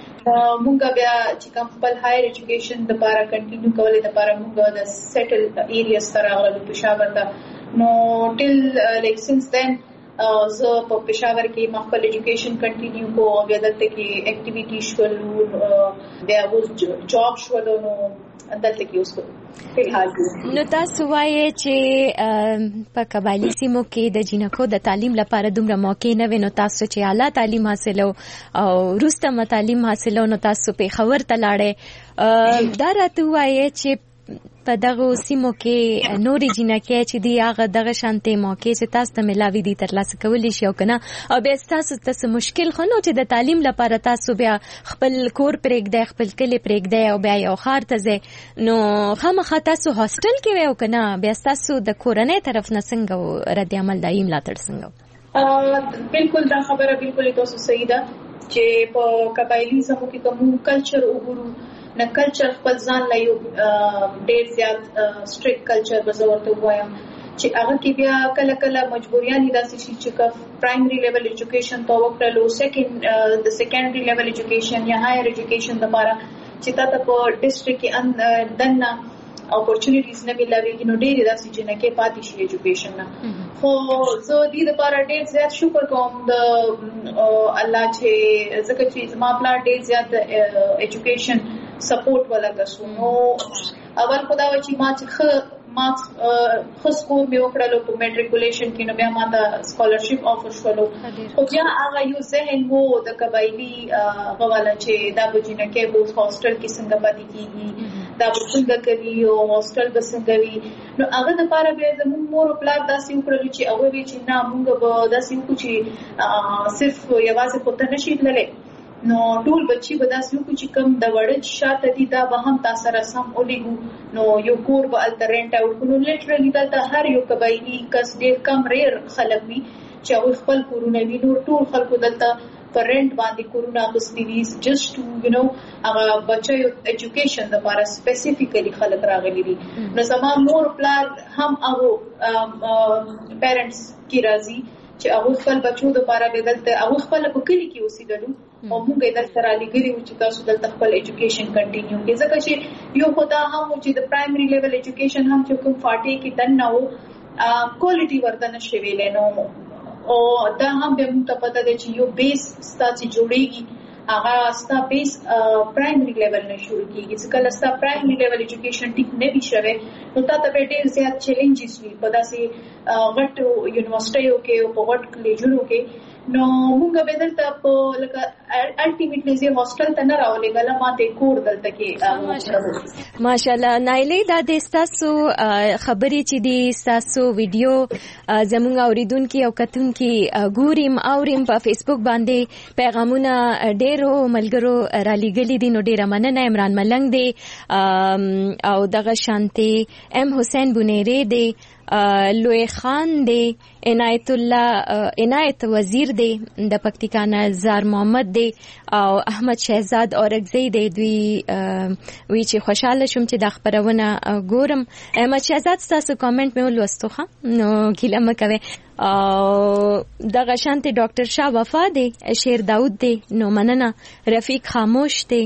مونږ بیا چې کوم خپل هایر ایجوکیشن د پاره کنټینیو کولې د پاره مونږ د سیټل ایریاز سره غوړو پېښور ته نو ټیل لایک سینس دین زه په پېښور کې ما خپل ایجوکیشن کنټینیو کو او بیا دلته کې اکټیویټی شول بیا اوس جاب شول نو دلته کې اوس نو تاسو وایي چې په قبایلی سیمو کې د جنکو د تعلیم لپاره دومره موقع نه وي نو تاسو چې اعلی تعلیم حاصلو او وروسته تعلیم حاصلو نو تاسو پېښور ته لاړې دا راته وایي چې په دغه سیمو کې نوري جنکې چې دی هغه دغه شانتي موقع چې تاسو ته ملاوي دي ترلاسه کولی شي او کنه او بیا تاسو ته مشکل خو نو چې د تعلیم لپاره تاسو بیا خپل کور پرېږدئ خپل کلی پرېږدئ او بیا یو ښار ته ځئ نو خامخا تاسو هاسټل کې وئ او کنه بیا تاسو د کورنۍ طرف نه څنګه رد عمل دایي ملاتړ څنګه بالکل دا خبره بالکل تاسو صحیح ده چې په قبایلی سیمو کې کوم کلچر وګورو نه کلچر خپل ځان لا یو ډېر زیات سټریکټ کلچر به زه ورته وایم چې هغه کې بیا کله کله مجبوریان داسې شي چې پرایمری لیول ایجوکیشن ته وکړلو سیکنډ د سیکنډري لیول ایجوکیشن یا هایر ایجوکیشن لپاره چې تاسو په ډیسټریکټ کې دنه اپورچونټیز نه ملويږي نو ډېر داسې جنکې پاتې شي ایجوکیشن نه خو زه دې لپاره ډېر زیات شکر کوم د الله چې ځکه چې زما پلان ډېر زیات ایجوکیشن سپورټ ولګا شو نو اول خدا و چې ما چې ما خو سکور مې وکړلو په میټریکولیشن کې نو بیا ما د سکالرشپ افر شولو خو بیا هغه یو ذهن وو د قبایلی غواړه چې دا بجینه کې بوس هاستل کې څنګه پاتې کیږي دا څنګه کوي او هاستل به څنګه وي نو هغه د لپاره به زموږ مور پلان داسې وکړل چې هغه وی چې نه موږ به داسې وکړو چې صرف یوازې پته نشي تللی نو ټول بچي به داسې وکړو چې کوم د وړه شاته دي دا به هم تاسو سره سم ولېږو نو یو کور به الټرنټ او نو لیټرلی دا هر یو قبایلی کس ډېر کم ریر خلک وي چې هغه خپل کورونه وي نو ټول خلکو دلته پر رنٹ باندې کورونه اخیستي دي جست ټو یو نو هغه بچو ایجوکیشن لپاره سپیسیفیکلی خلک راغلي دي نو زما مور پلان هم هغه پیرنټس کی راځي چې هغه خپل بچو لپاره دلته هغه خپل په کلی کې اوسېدلو او موږ دلته را لګري چې تاسو دلته خپل ایجوکیشن کنټینیو کړئ ځکه چې یو خدا هم چې د پرایمری لیول ایجوکیشن هم چې کوم فارټي کې دنه وو کوالټي ورته نشي ویلې نو او دا هم به موږ ته پته ده چې یو بیس ستاسو جوړیږي هغه ستا بیس پرایمری لیول نه شروع کیږي ځکه ستا پرایمری لیول ایجوکیشن ټیک نه وي شوی نو تا ته به ډېر زیات چیلنجز وي په داسې غټ یونیورسيټیو کې او په غټ کالجونو کې نو موږ به دلته په لکه الټیمیټلی زه هاستل ته نه راولېږم ما ته کور دلته کې ماشاءالله نایلې دا د تاسو خبرې چې دي تاسو ویډیو زموږ اوریدونکو او کتونکو ګوریم اوریم په فیسبوک باندې پیغامونه ډېرو ملګرو را لېږلي دي نو ډېره مننه عمران ملنګ دی او دغه شانتي ام حسین بنيري دی لوی خان دی، عنایت الله عنایت وزیر دی د پکتیکا نه، زار محمد دی او احمد شهزاد اورګزی دی. دوی وی چې خوشاله شوم چې د خبرونه ګورم. احمد شهزاد تاسو کامنټ مې ولوستو ښه نو ګیله مه کوئ. او دغه شانتې ډاکټر شاه وفا دی، شیر داود دی، نو مننه. رفیق خاموش دی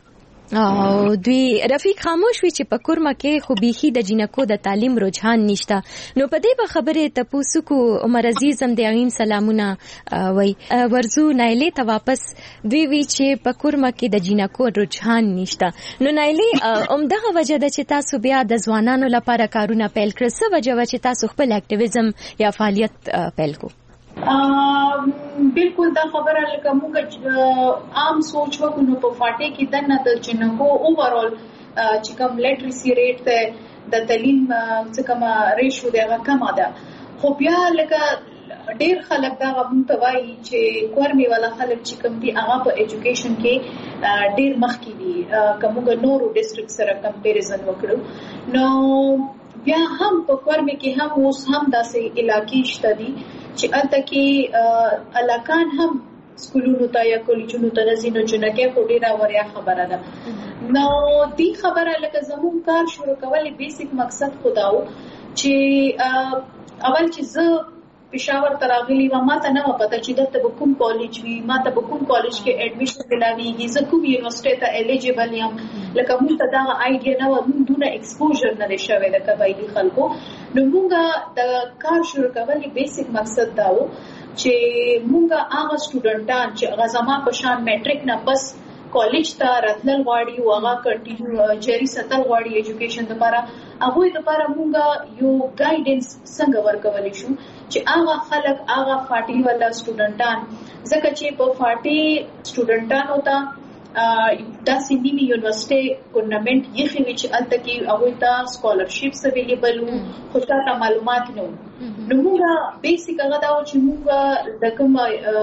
او دوی رفیق خاموش وی چې په کورما کې خو بیخي د جنکو د تعلیم رجحان نشته. نو په دې به خبرې تاسو کو عمر عزیز هم د اغین سلامونه وای ورزو نایلې ته واپس. دوی وی چې په کورما کې د جنکو رجحان نشته. نو نایلې اومدغه وجه ده چې تاسو بیا د ځوانانو لپاره کارونه پیل کړل. څه وجه و چې تاسو خپل اکټیویزم یا فعالیت پیل کو؟ بالکل دا خبره لکه موږ عام سوچ وکړو نو په فاټې کې دنه د جنکو اوورال چې کوم لیټریسي ریټ ده د تعلیم څخه کوم ریشو دی هغه کم ده. خو بیا لکه ډیر خلک دا مونږ ته وایي چې کورمي والا خلک چې کوم دي هغه په ایجوکیشن کې ډیر مخکې دي کومه نورو ډیسټریکټ سره کمپیریزن وکړو. نو بیا هم په کورمي کې هم اوس هم داسې علاقې شته دي چې الته کې علاقان هم سکولونو ته یا کالجونو ته راځي، نو جنکه خو ډیره وریا خبره ده. نو دې خبره لکه زموږ کار شروع کولې بیسیک مقصد خدا و چې اول چې زه پېښور ته راغلی وم، ما ته نه و پته چې دلته به کوم کالج وي، ما ته به کوم کالج کې اډمیشن ملاویږي، زه کوم یونیورسټۍ ته الیجیبل یم. لکه موږ ته دا آیډیا نه و، موږ دونه ایکسپوژر نه دی شوی د قبایلي خلکو. نو موږ د کار شروع کولې بیسیک مقصد دا و چې موږ هغه سټوډنټان چې هغه زما په شان میټریک نه بس کالج ته راتلل غواړي او هغه کنټینیو جری ساتل غواړي ایجوکیشن لپاره، هغه لپاره موږ یو ګایډنس څنګه ورکولای شو چې هغه خلک هغه فاټي والا سټوډنټان، ځکه چې په فاټي سټوډنټانو ته دا سیمینی یونیورسيټي ګورنمنت یې خوي چې الته کې هغه ته سکالرشپس اویلیبل وو، خو تا معلومات نه. نو موږ بیسیک هغه دا چې موږ د کوم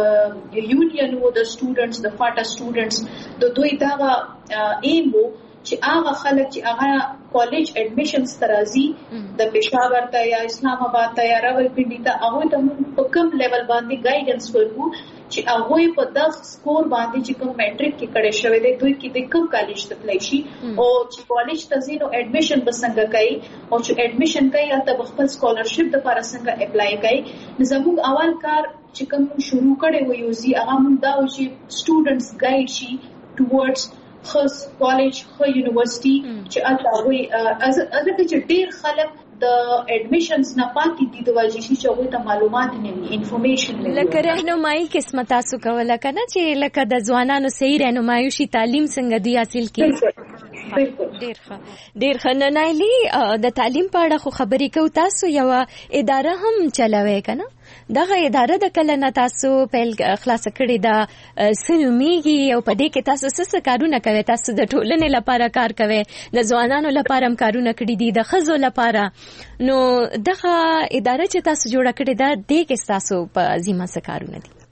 یونین وو د سټوډنټس د فاټا سټوډنټس د دوی دا ایم وو چې هغه خلک چې هغه کالج اډمیشنز ترازی د پېښور ته یا اسلام آباد ته یا راولپنډي ته هغه ته موږ په کوم لیول باندې ګایډنس ورکو چې هغه په دغه سکور باندې چې کوم میټریک کې کړي شوی دی دوی کې د کوم کالج ته تللی شي او چې کالج ته ځینو اډمیشن به څنګه کوي او چې اډمیشن کوي هغه خپل سکالرشپ د لپاره څنګه اپلای کوي. زموږ اول کار چې کوم شروع کړي و یو زی هغه موږ دا و چې سټوډنټس ګایډ شي ټوورډز خاص کالج خو یونیورسيټي چې الته وي ازکه چې ډیر خلک د اډمیشنز نه پاتې دي د واجب شي چې هغه ته معلومات نه وي، انفارمیشن نه وي. لکه راهنمایي قسمت تاسو کوله کنه چې لکه د ځوانانو صحیح راهنمایي شي تعلیم څنګه دی حاصل کړي. بالکل ډیر ښه ډیر ښه. نه نایلی د تعلیم په اړه خو خبرې کوو، تاسو یو اداره هم چلوي کنه؟ دغه اداره د کله نه تاسو پیل خلاص کړی دا سنومیږي او په دې کې تاسو څه کارونه کوي؟ تاسو د ټولنې لپاره کار کوي، د ځوانانو لپاره هم کارونه کړی دي، د ښځو لپاره. نو دغه اداره چې تاسو جوړه کړې ده دې کې تاسو په ذمہ څه کارونه دي؟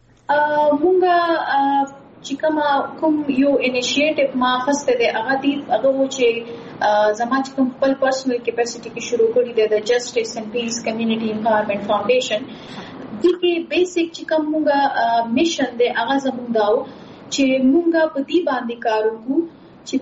مونږ چې کوم کوم یو انیشیټیو ما خسته دی هغه دی هغه و چې زما چې کوم خپل پرسنل کیپاسټي کې شروع کړی دی د جسټس اینڈ پیس کمیونټي امپاورمنٹ فاونډیشن. دغه بیسیک چې کوم موږ میشن دی هغه زموږ داو چې موږ په دې باندې کار وکړو چې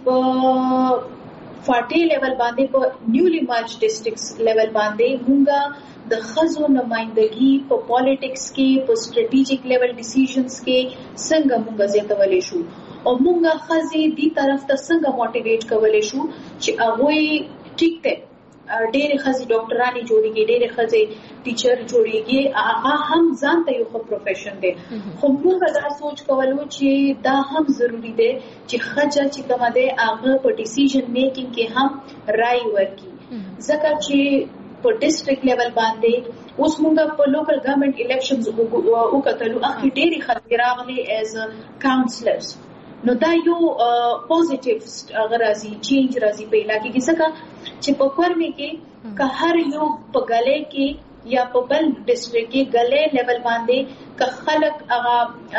په فاټي لیول باندې په نیولی مارچ ډیسټریکټس لیول باندې موږ د خزو نمائندګي په پالیټکس کې په سټریټیجیک لیول ډیسیژنز کې څنګه موږ زیاتولای شو او موږ خزي دې طرف ته څنګه موټیویټ کولای شو چې هغه ټیک ته ډېر خزي ډاکټرانی جوړیږي، ډېر خزي ټیچر جوړیږي، هغه هم ځان ته یو پروفیشن دی. خو موږ دا سوچ کولو چې دا هم ضروری دی چې خځه چې کومه ده هغه په ډیسیژن میکینګ کې هم رائے ورکړي، ځکه چې په ډیسټریکټ لیول باندې اوس موږ په لوکل ګورنمنت الیکشنز وکړو اخی ډېری خلک راغلي ایز کاونسلرز. نو دا یو پوزټیو غرازي چینج راځي په علاقې کې، څنګه چې په کورمي کې که هر یو په غلې کې یا په بل ډیسټریکټ کې غلې لیول باندې که خلک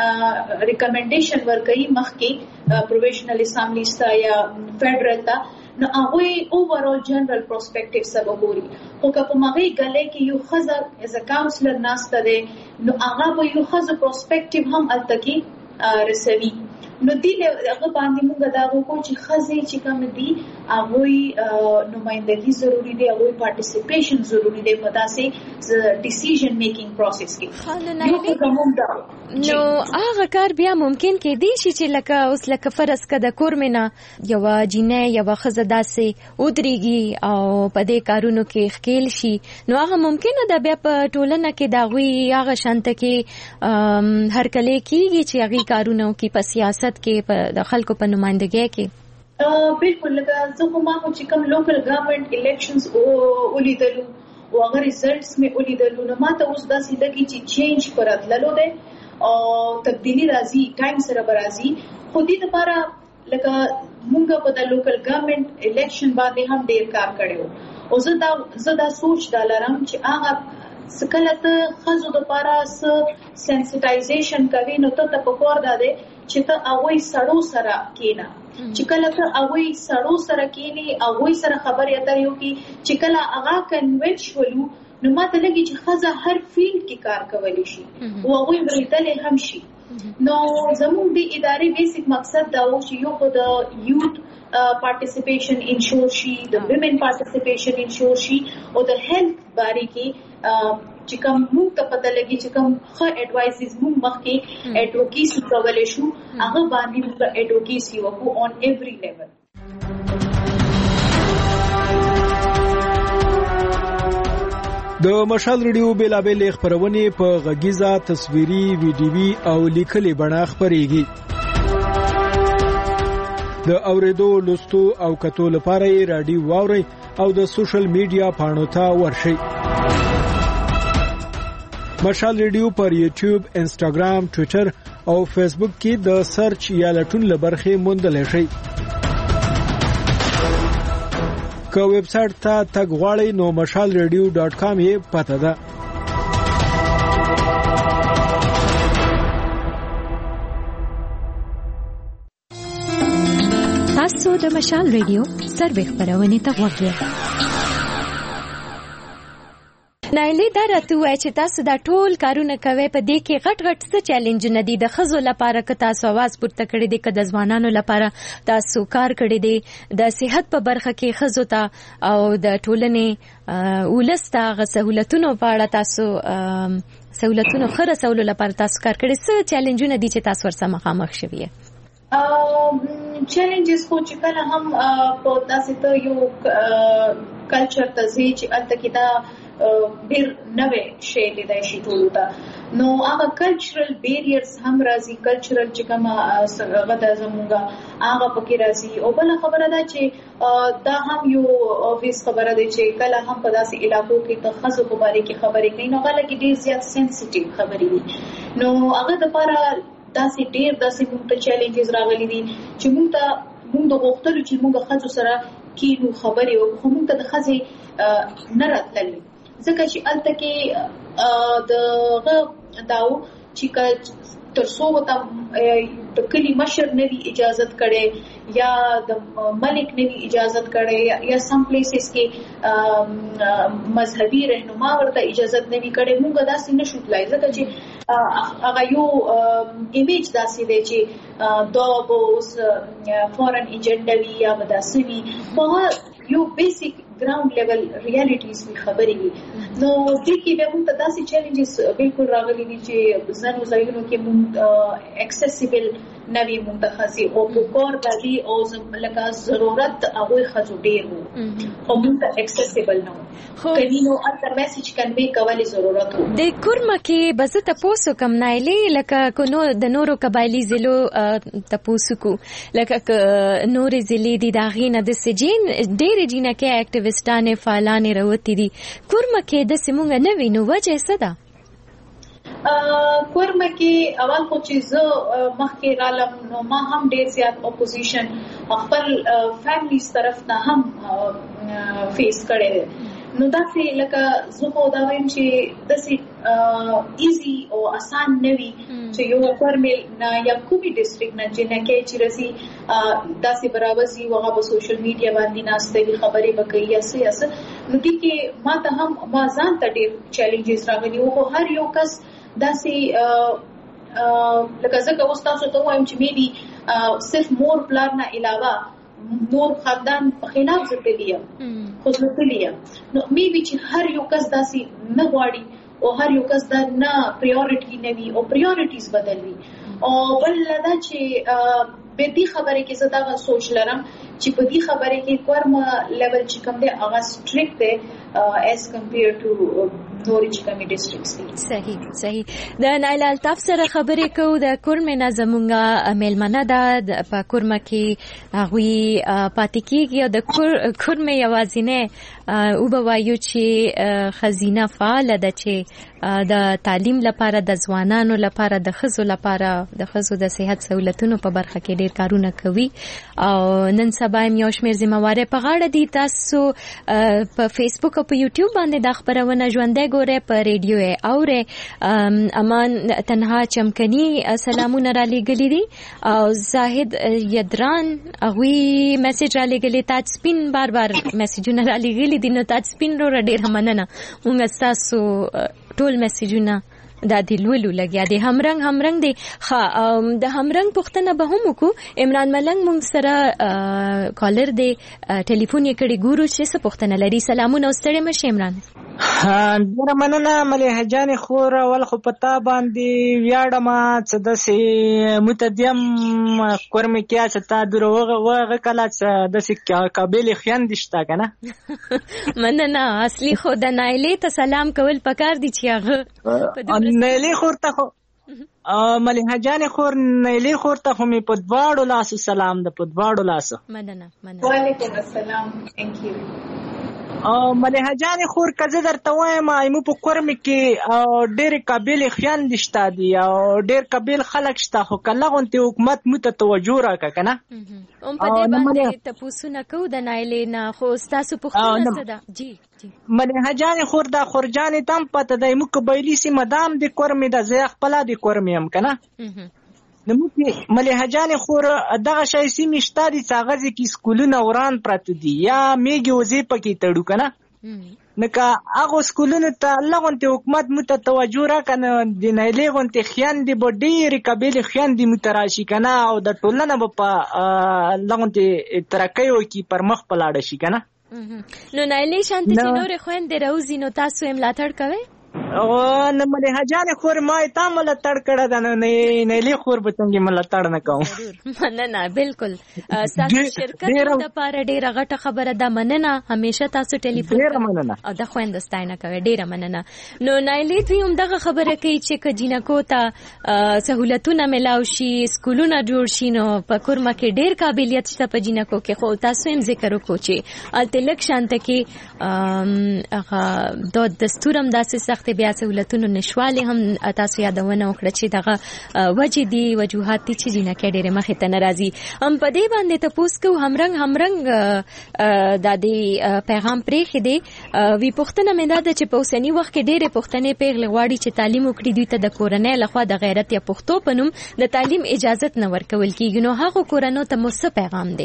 هغه ریکمنډیشن ورکړي مخکې پروفیشنل اسامبلیز ته یا فدرال ته، نو هغه اوورال جنرال پرسپیکټیو سره وګوري. خو که په مغه غلې کې یو خزه از ا کاونسلر ناشته ده نو هغه به یو خزه پرسپیکټیو هم التکی رسوي. نو دی هغه باندې موږ دا وکړو چې خزه چې کوم دي هغه نمائندګي ضروری دی، هغه پارټیسیپیشن ضروری دی په داسې ډیسیژن میکینګ پروسس کې. نو هغه کار بیا ممکن کې دی چې لکه اوس لکه فرض کده کورمنه یو جنې یو خزه داسې ودرېږي او په دې کارونو کې خکېل شي، نو هغه ممکن ده بیا په ټولنه کې دا غوي هغه شانت کې هر کله کېږي چې هغه کارونه کې په سیاست کې په د خلکو په نمائندګۍ کې. بالکل لکه زه کومه چې کوم لوکل ګورنمنت الیکشنز ولیدلو او هغه ریزلټس مې ولیدلو، نو ماته اوس داسې ده چې چینج پر راتللو دی او تبدیلی راځي، ټایم سره به راځي. خو دې لپاره لکه موږ په د لوکل ګورنمنت الیکشن باندې هم ډېر کار کړی او زه دا زه دا سوچ دا لرم چې هغه سکله ته خزو د پاره س سنسټایزیشن کوي نو ته په کور دا دی چې ته هغه سړو سره کینا، چې کله ته هغه سړو سره کینی هغه سره خبرې اترې وکي، چې کله هغه کنونشولو نو ماته لګي چې خزه هر فیلډ کې کار کولی شي او هغه ورېدل هم شي. نو زموږ د ادارې بیسیک مقصد دا و چې یو خو د یوت پارټیسیپیشن انشور شي، د ویمن پارټیسیپیشن انشور شي او د هیلث باره کې چې کوم موږ ته پته لګي چې کوم ښه اډوایسز موږ مخکې اډوکیسي کولی شو هغه باندې موږ اډوکیسي وکړو آن ایوری لیول. د مشال ریډیو بیلابېلې خپرونې په غږیزه، تصویري، ویډیوي او لیکلي بڼه خپرېږي. د اورېدو، لوستو او کتو لپاره یې رادیو واورئ او د سوشل میډیا پاڼو ته ورشئ. مشال ریډیو پر یوټیوب، انسټاګرام، ټویټر او فیسبوک کې د سرچ یا لټون لبرخې موندلی شئ. که ویب سایټ ته تګ غواړئ نو مشال ریډیو ډاټ کام یې پته ده. تاسو د مشال ریډیو سروې خپرونې ته غوږ یاست. نایلې دا راته وایي چې تاسو دا ټول کارونه کوئ، په دې کې غټ غټ څه چیلنجونه دي د ښځو لپاره که تاسو اواز پورته کړی دی، که د ځوانانو لپاره تاسو کار کړی دی د صحت په برخه کې ښځو ته او د ټولنې ولس ته هغه سهولتونو په اړه تاسو سهولتونو ښه رسولو لپاره تاسو کار کړی، څه چیلنجونه دي چې تاسو ورسره مخامخ شوي یې؟ چیلنجز خو چې کله هم په داسې ته یو کلچر ته ځي چې هلته کې دا ډېر نوې شی لیدای شي ټولو ته، نو هغه کلچرل بیریرز هم راځي، کلچرل چې کومه هغه د زموږ هغه پکې راځي. او بله خبره ده چې دا هم یو اوبویس خبره ده چې کله هم په داسې علاقو کې د ښځو په باره کې خبرې کوي نو هغه لږ ډېر زیات سینسیټیو خبرې دي، نو هغه دپاره داسې ډېر داسې موږ ته چیلنجز راغلي دي چې موږ ته موږ د غوښتلو چې موږ ښځو سره کینو خبرې وکړو، خو موږ ته د ښځې نه راتللې ځکه چې هلته کې دغه دا و چې تر څو ورته د کلي مشر نه وي اجازت کړی یا د ملک نه وي اجازت کړی یا سم پلیسز کې مذهبي رهنما ورته اجازت نه وي کړی، موږ داسې نشو تلای ځکه چې هغه یو ایمیج داسې دی چې دا به اوس فورن ایجنډا وي یا به داسې وي، خو یو بیسیک ګراوند لیول ریالټیز وي خبرې وي. نو دې کې بیا موږ ته داسې چیلنجز بالکل راغلي دي چې ځینو ځایونو کې موږ اکسیسیبل نه وي موږ ته ښځې او په کور باندې او لکه ضرورت د هغوی ښځو ډېر و خو موږ ته اکسیسیبل نه و، کني نو هلته میسیج کنوی کولې ضرورت و. د کورمه کې به زه تپوس وکړم نایلې، لکه د نورو قبایلي ضلعو تپوس وکړو، لکه نورې ضلعې دي د هغې نه داسې ډېرې جینکۍ اکټیویسټانې فعالانې راوتې دي، کورمه کې داسې مونږ نه وینو، وجه څه ده؟ کورمه کې اول خو چې زه مخکې رالم نو ما هم ډېر زیات اپوزیشن خپل فیملیز طرف نه هم فیس کړی دی، نو داسې لکه زه خو دا وایم چې داسې ایزی او آسان نوي چې یو کورمل نه یا کومي ډیسټریکټ نه جنکه چې رسي داسې برابرسي وغه په سوشل میډیا باندې ناشته خبرې وکړي یا څه یا څه نو دي کې ما ته هم ما ځان ته ډېر چیلنجز راغلي او هر یو کس داسې لکه ځکه اوس تاسو ته وایم چې مې بي صرف مور پلان نه علاوه نور خاندان په خلاف ځتلي خو ځتلي نو مې بي چې هر یو کس داسې نه غواړي او هر یو کس دا نه پریورټي نه وي او پریورټیز بدل وي او بل دا چې به دې خبره کې زه دا سوچ لرم چې په دې خبره کې کوم لیول چې کوم دی هغه سټریکټ دی as compared to نورې چې کومې ډیسټریکټس دي. صحیح صحیح د نایل الطاف سره خبرې کوو د کورمې نه زمونږه میلمنه ده په کورمه کې هغوی پاتې کېږي او د کورمې یوازینۍ وبه وایو چې خزینه فعاله ده چې د تعلیم لپاره د ځوانانو لپاره د ښځو لپاره د ښځو د صحت سہولتونو په برخه کې ډېر کارونه کوي او نن سبا یې یو شمېر ذمہوارۍ په غاړه دي. تاسو په فیسبوک او په یوټیوب باندې دا خپرونه ژوندۍ ګورئ په ریډیو یې اورئ. امان تنها چمکني سلامونه را لېږلي دي او زاهد یدران هغوی میسج را لېږلی تاج سپین بار بار میسجونه را لېږلي دي نو تاج سپین وروره ډېره مننه موږ ستاسو ټول میسجونه دا دی لولو لګیا دی. همرنګ همرنګ دی ښه د همرنګ پوښتنه به هم وکړو. عمران ملنګ موږ سره کالر دی ټلیفون یې کړی ګورو چې څه پوښتنه لري. سلامونه او ستړی مه شې عمران. ډېره مننه ملیحه جانې خور اول خو په تا باندې ویاړم څه داسې متدیم کورمې کې چې تا دوره وغه کله څه داسې قابلې خویندې شته که نه مننه. اصلي خو د نایلې ته سلام کول پکار دي چې هغه نیلی خور ته خو ملیحه جانې خور نیلی خور ته خو مې په دواړو لاسو سلام ده په دواړو لاسو. مننه مننه. وعلیکم السلام. تhank you. ملیحه جانې خور که زه درته وایم ایمو په کورمې کې ډېرې قابلې خویندې شته دي او ډېر قابل خلک شته خو که لغونتې حکومت موږ ته توجه راکړه که نه هم په دې باندې تپوسونه کوو د نایلې نه خو ستاسو پوښتنه څه ده؟ جی جی ملیحه جانې خور دا خورجانې ته هم پته دی موږ قبایلي سیمه دا هم د کورمې ده زه خپله د کورمې یم که نه د موږ ملیحه جانې خور دغه شی سیمې شته دي چې هغه ځای کې سکولونه وران پراته دي یا میږې وزې پکې تړو که نه نو که هغو سکولونو ته لغونتې حکومت موږ ته توجه راکړه نو د نایلې غونتې خویندې به ډېرې قابلې خویندې موږ ته راشي که نه او د ټولنه به په لغونتې ترقیو کې پر مخ په لاړه شي که نه. نو نایلې شانتې چې نورې خویندې راوځي نو تاسو یې ملاتړ کوئ؟ نه ملیحه جانې خور ما یې تا ملاتړ کړه ده نو نیلې خور به څنګه ملاتړ نه کوم. مننه بالکل ستاسو شرکت دپاره ډېره غټه خبره ده. مننه همیشه تاسو ټلیفون او د خویندو ستاینه کوئ. ډېره مننه. نو نایلې دوی هم دغه خبره کوي چې که جینکو ته سهولتونه میلاو شي سکولونه جوړ شي نو په کورمه کې ډېر قابلیت شته په جینکو کې خو تاسو هم ذکر وکړو چې هلته لږ شانته کې هغه دا دستور هم داسې سخت بیا سهولتونو نشوالي هم تاسو یادونه وکړه چې دغه وجې دي وجوهات دي چې جینکې ډېرې مخې ته نه راځي. هم په دې باندې تپوس کوو همرنګ همرنګ دا د پیغام پرېښې دی وی پوښتنه مې دا ده چې په اوسني وخت کې ډېرې پوښتنې پیغلې غواړي چې تعلیم وکړي دوی ته د کورنۍ لخوا د غیرت یا پښتو په نوم د تعلیم اجازت نه ورکول کېږي نو هغو کورنیو ته مو څه پیغام دی؟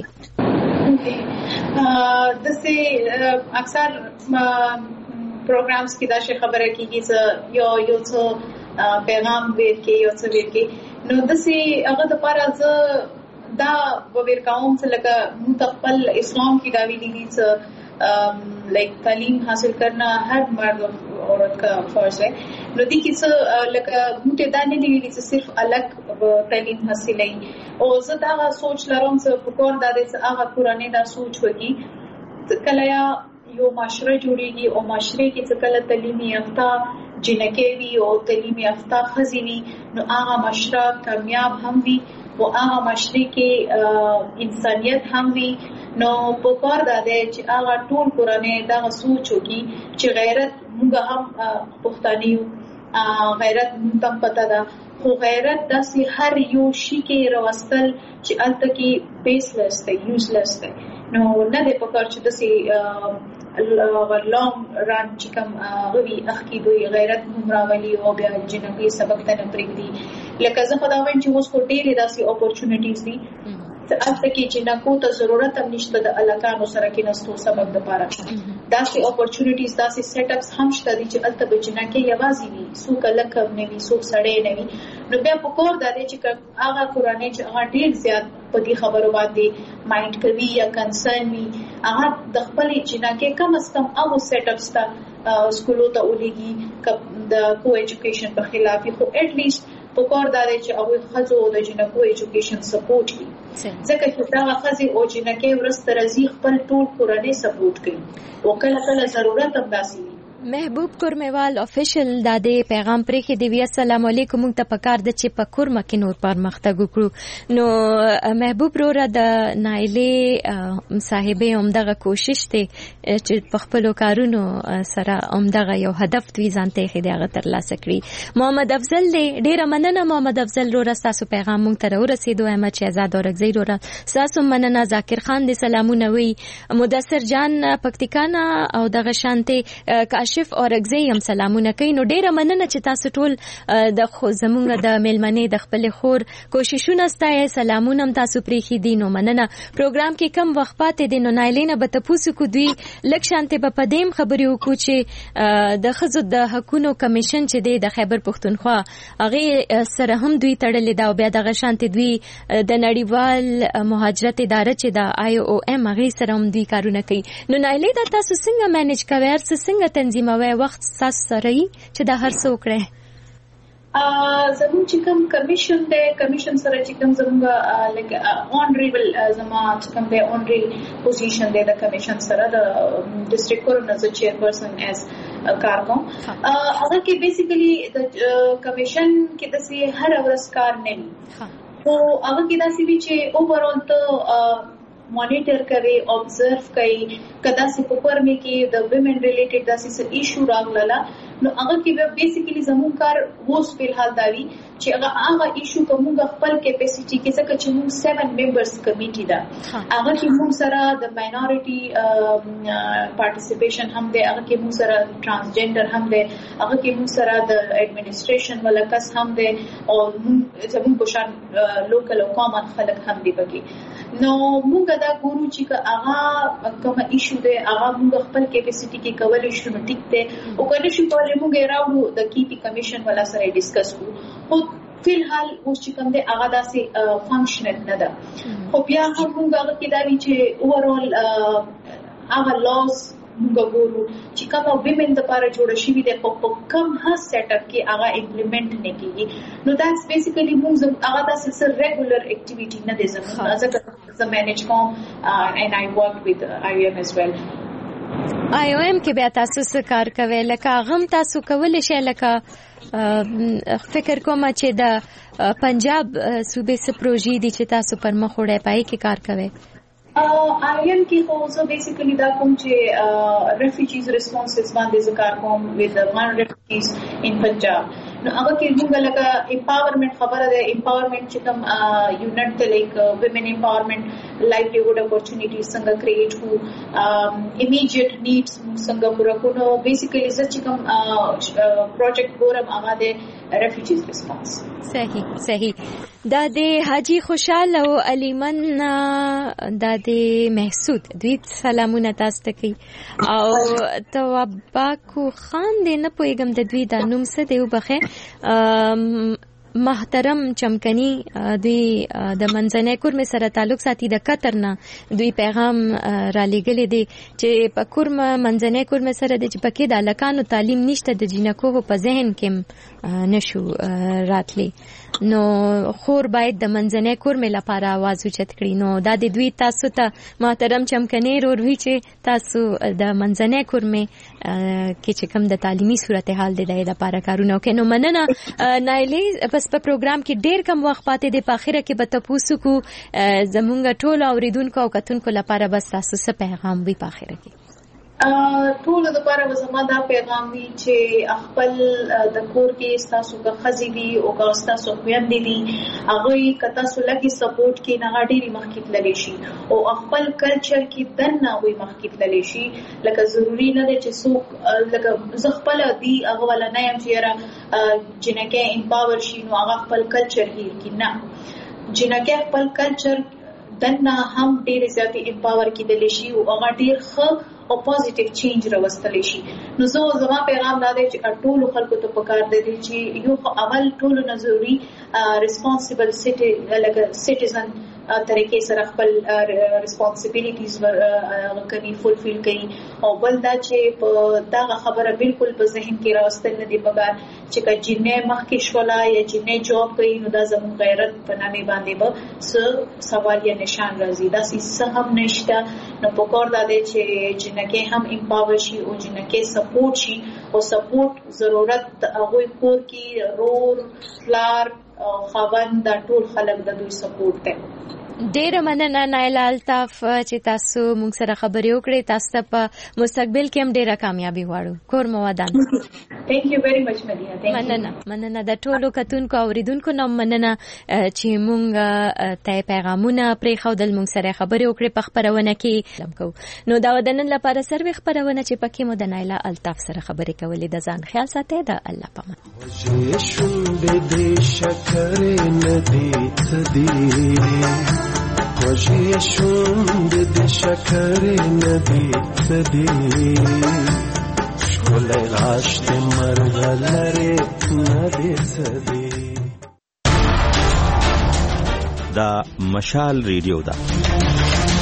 داسې اکثر پروګرامز کې دا شی خبره کېږي چې یو یو څه پیغام ورکړي یو څه ورکړي نو داسې هغه دپاره زه دا به ورکوم چې لکه موږ خپل اسلام کې دا ویلي دي چې لایک تعلیم حاصل کرنا ہر مرد اور عورت کا فرض ہے نو دي کې څه لکه موږ دا نه دی ویلي چې صرف الګ تعلیم حاصلې او زه دا سوچ لرم چې په کور دا د هغه قرآني دا سوچ وکړي کله یا یو معاشره جوړیږي او معاشره کې څه کله تعلیمي یافته جنکې وي او تعلیمي یافته ښځې وي نو هغه معاشره کامیاب هم وي او هغه معاشره کې انسانیت هم وي نو په کار دا دی چې هغه ټول کورنۍ دغه سوچ وکړي چې غیرت موږ هم پښتانه یو غیرت موږ ته پته ده خو غیرت داسې هر یو شي کې راوستل چې هلته کې بیسلس دی یوزلس دی نو نه دی پکار چې داسې لونګ ران چې کوم غوي اخکي دوی غیرت هم راولي او بیا جنګي سبق ته نه پرېږدي لکه زه په دا وایم چې اوس کو ډېرې داسې اپورچونټیز دي البته کې چې نه کو ته ضرورت هم نشته د الکانو سره کې نستو سبق د پاره داسې اپورچونټیز داسې سیټ اپس هم شته دي چې البته بچنه کې یوازې وي سو کله کم نه وي سو سړې نه وي نو بیا په کور د دې چې هغه قرآني چې هغه ډېر زیات په دې خبرو باندې مایند کوي یا کنسرن وي هغه د خپل جنکه کم از کم هغه سیټ اپس ته سکولو ته ولېږي د کو ایجوکیشن په خلاف خو اټ لیست په کور دا دی چې هغه خزو د جنکو ایجوکیشن سپورټ کوي ځکه چې دا خزي او جنکه ورسته رزي خپل ټول کورنۍ سپورټ کوي او کله کله ضرورت هم داسي محبوب کورمیوال افیشل د دې پیغام پرې کې دی السلام علیکم مونږ ته پکار د چې په کورمه کې نور پرمختګ وکړو نو محبوب وروره د نایلې صاحبې هم دغه کوشش ته چې په خپل کارونو سره هم دغه یو هدف دوی ځانته خې دغه ترلاسه کړی محمد افضل دې ډیره مننه محمد افضل وروره تاسو پیغام مونږ ته ورسېدو احمد شهزاد اورګزی وروره تاسو مننه ذاکر خان دې سلامونه وی مدثر جان پکتیکانا او دغه شانته کاشف اورګزی هم سلامونه کوي نو ډیره مننه چې تاسو ټول د خو زمونږ د میلمنې د خپل خور کوششونه ستای سلامونه هم تاسو پرې دي نو مننه پروګرام کې کم وخت پاتې دي نو نایلینا به تاسو کو دوی لک شانته په پدیم خبرې وکړو چې د خزو د حقوقو کمیشن چې دی د خیبر پښتونخوا هغه سره هم دوی تړلې دا بیا دغه شانته دوی د نړیوال مهاجرت اداره چې د آی او ام هغه سره هم دوی کارونه کوي نو نایلی دا تاسو څنګه مینج کوئ هر څنګه تنظیم او وخت ساس سره چې دا هر څه وکړي زموږ چې کوم کمیشن دی کمیشن سره چې کوم زموږ لکه اونریبل زما چې کوم دی اونری پوزیشن دی د کمیشن سره د ډیسټریکټ کورنر از چیرپرسن ایز کار کوم هغه کې بیسیکلی د کمیشن کې د سي هر ورځ کار نه وي او هغه کې د سي چې اوورال ته مانیټر کوي observe کوي کدا سي په پرمه کې د ویمن ریلیټډ داسې څه ایشو راغله نو هغه کې بیسیکلی زموږ کار ووس په حال داوي چې هغه هغه ایشو کومه خپل کیپاسټي کې څنګه چې موږ سیون ممبرز کمیټي دا هغه کې موږ سره د ماینورټي پارټیسیپیشن هم دی هغه کې موږ سره ترانسجنډر هم دی هغه کې موږ سره د ایڈمنسټریشن ولکس هم دی او زموږ په شان لوکل او کامن خلک هم دی پکې نو موږ دا ګورو چې هغه کوم ایشو دی هغه موږ خپل کیپاسټي کې کولای شو نو ټیک ته او کله چې په موږ راوړو د کیپی کمیشن ولا سره ډیسکس کوو خو فی الحال اوس چې کوم دی هغه داسې فنکشنل نه ده خو بیا هم موږ هغه کې دا وی چې اوورال هغه لاس موږ ګورو چې کوم ویمن د لپاره جوړ شوی دی په کوم هر سیټ اپ کې هغه امپلیمنٹ نه کیږي نو داټس بیسیکلی موږ هغه داسې سر ریګولر اکټیویټی نه دي زموږ ځکه زه مینیج کوم and I work with I O M as well آی او ایم کې بیا تاسو څه کار کوي لکه غم تاسو کولای شئ لکه فکر کوم چې د پنجاب صوبې څخه پروژې دي چې تاسو پر مخ وړئ پای کې کار کوي آی ایم کې خو زه بیسیکلی دا کوم چې ریفیوجیز ریسپانسز باندې ذکر کوم with the one refugees in Punjab نو هغه کې موږ لکه امپاورمنٹ خبره ده امپاورمنٹ چې کوم یونټ ته لایک ویمن امپاورمنٹ لایولیهود اپورچونټیز څنګه کریټ کو امیډیټ نیډز څنګه پوره کو نو بیسیکلی زه چې کوم پروجیکټ ګورم هغه ده ریفیوجیز ریسپانس صحیح صحیح دا د حاجی خوشحال او الیمن دا د محسود دوی سلامونه تاسو ته کوي او تواباکو خان دې نه پوهیږم د دوی د نوم څه دی وبخې محترم چمکنی دوی د منځنۍ کورمې سره تعلق ساتي د قطر نه دوی پیغام را لېږلی دی چې په کورمه منځنۍ کورمې سره دی چې پکې د هلکانو تعلیم نشته د جینکو په ذهن کې نشو راتلی نو خور باید د منځنۍ کورمې لپاره आवाज اوچت کړي نو دا د دوی تاسو ته محترم چمکنی وروي چې تاسو د منځنۍ کورمې کې چې کوم د تعلیمي صورتحال دی د لپاره کارونه وکړي نو مننه نایلې پس په پروګرام کې ډېر کم وخت پاتې دی په اخره کې به تاسو کو زمونږ ټول اوریدونکو او کتونکو لپاره بس تاسو څه پیغام وي په اخره کې ټول د لپاره زما دا پیغام دی چې خپل د کور کې تاسو که خزي دي او که تاسو خويندې دي هغه کتا سو لګي سپورټ کې نه ډېری مخکې تللی شي او خپل کلچر کې دنه وي مخکې تللی شي لکه ضروری نه دی چې څوک لکه زه خپل دی هغه ولا نه يم چې را جنکه امپاور شي نو هغه خپل کلچر هیر کې نه جنکه خپل کلچر دنه هم ډېر زیاتې امپاور کېدلی شي او هغه ډېر ښه او پوزټیو چینج راوستلی شي. نو زه زما پیغام دا دی چې ټول خلکو ته پکار دی چې یو اول ټول نه ضروري ریسپانسیبل سټي لکه سټیزن طریقې سره خپل ریسپانسیبিলিټیز ورکړي فولفیل کړي او بل دا چې په دا خبره بالکل په ذهن کې راوستل نه دی پکار چې کجنه مخکې شولا یا جنې جاب کوي نو دا زموږ غیرت په نامه باندې به څه سوال یا نشان راځي دا څه هم نشته. نو پکار دا دی چې جنکه هم امپاور شي او جنکه سپورټ شي او سپورټ ضرورت هغه کور کې رور فلار خاوند دا ټول خلک د دوی سپورټ ته. ډیره مننه نایلا الطاف چې تاسو موږ سره خبرې وکړې. تاسو ته په مستقبل کې هم ډیره کامیابی غواړو. کور مو ودان. Thank you very much مدینه. مننه مننه د ټولو کتونکو او اوریدونکو نو مننه چې موږ ته پیغامونه پرې خودل موږ سره خبرې وکړې په خبرونه کې لمکو. نو دا ودنن لپاره سروي خبرونه چې پکې مو د نایلا الطاف سره خبرې کولې د ځان خیال ساتي د الله پامان. وجه شوند د شکر ندی تدی شول راشت مرغلره ندی تدی. دا مشال ریډیو دا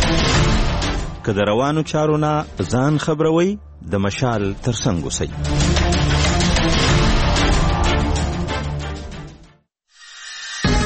که د روانو چارو نه ځان خبروي د مشال ترڅنګ اوسئ.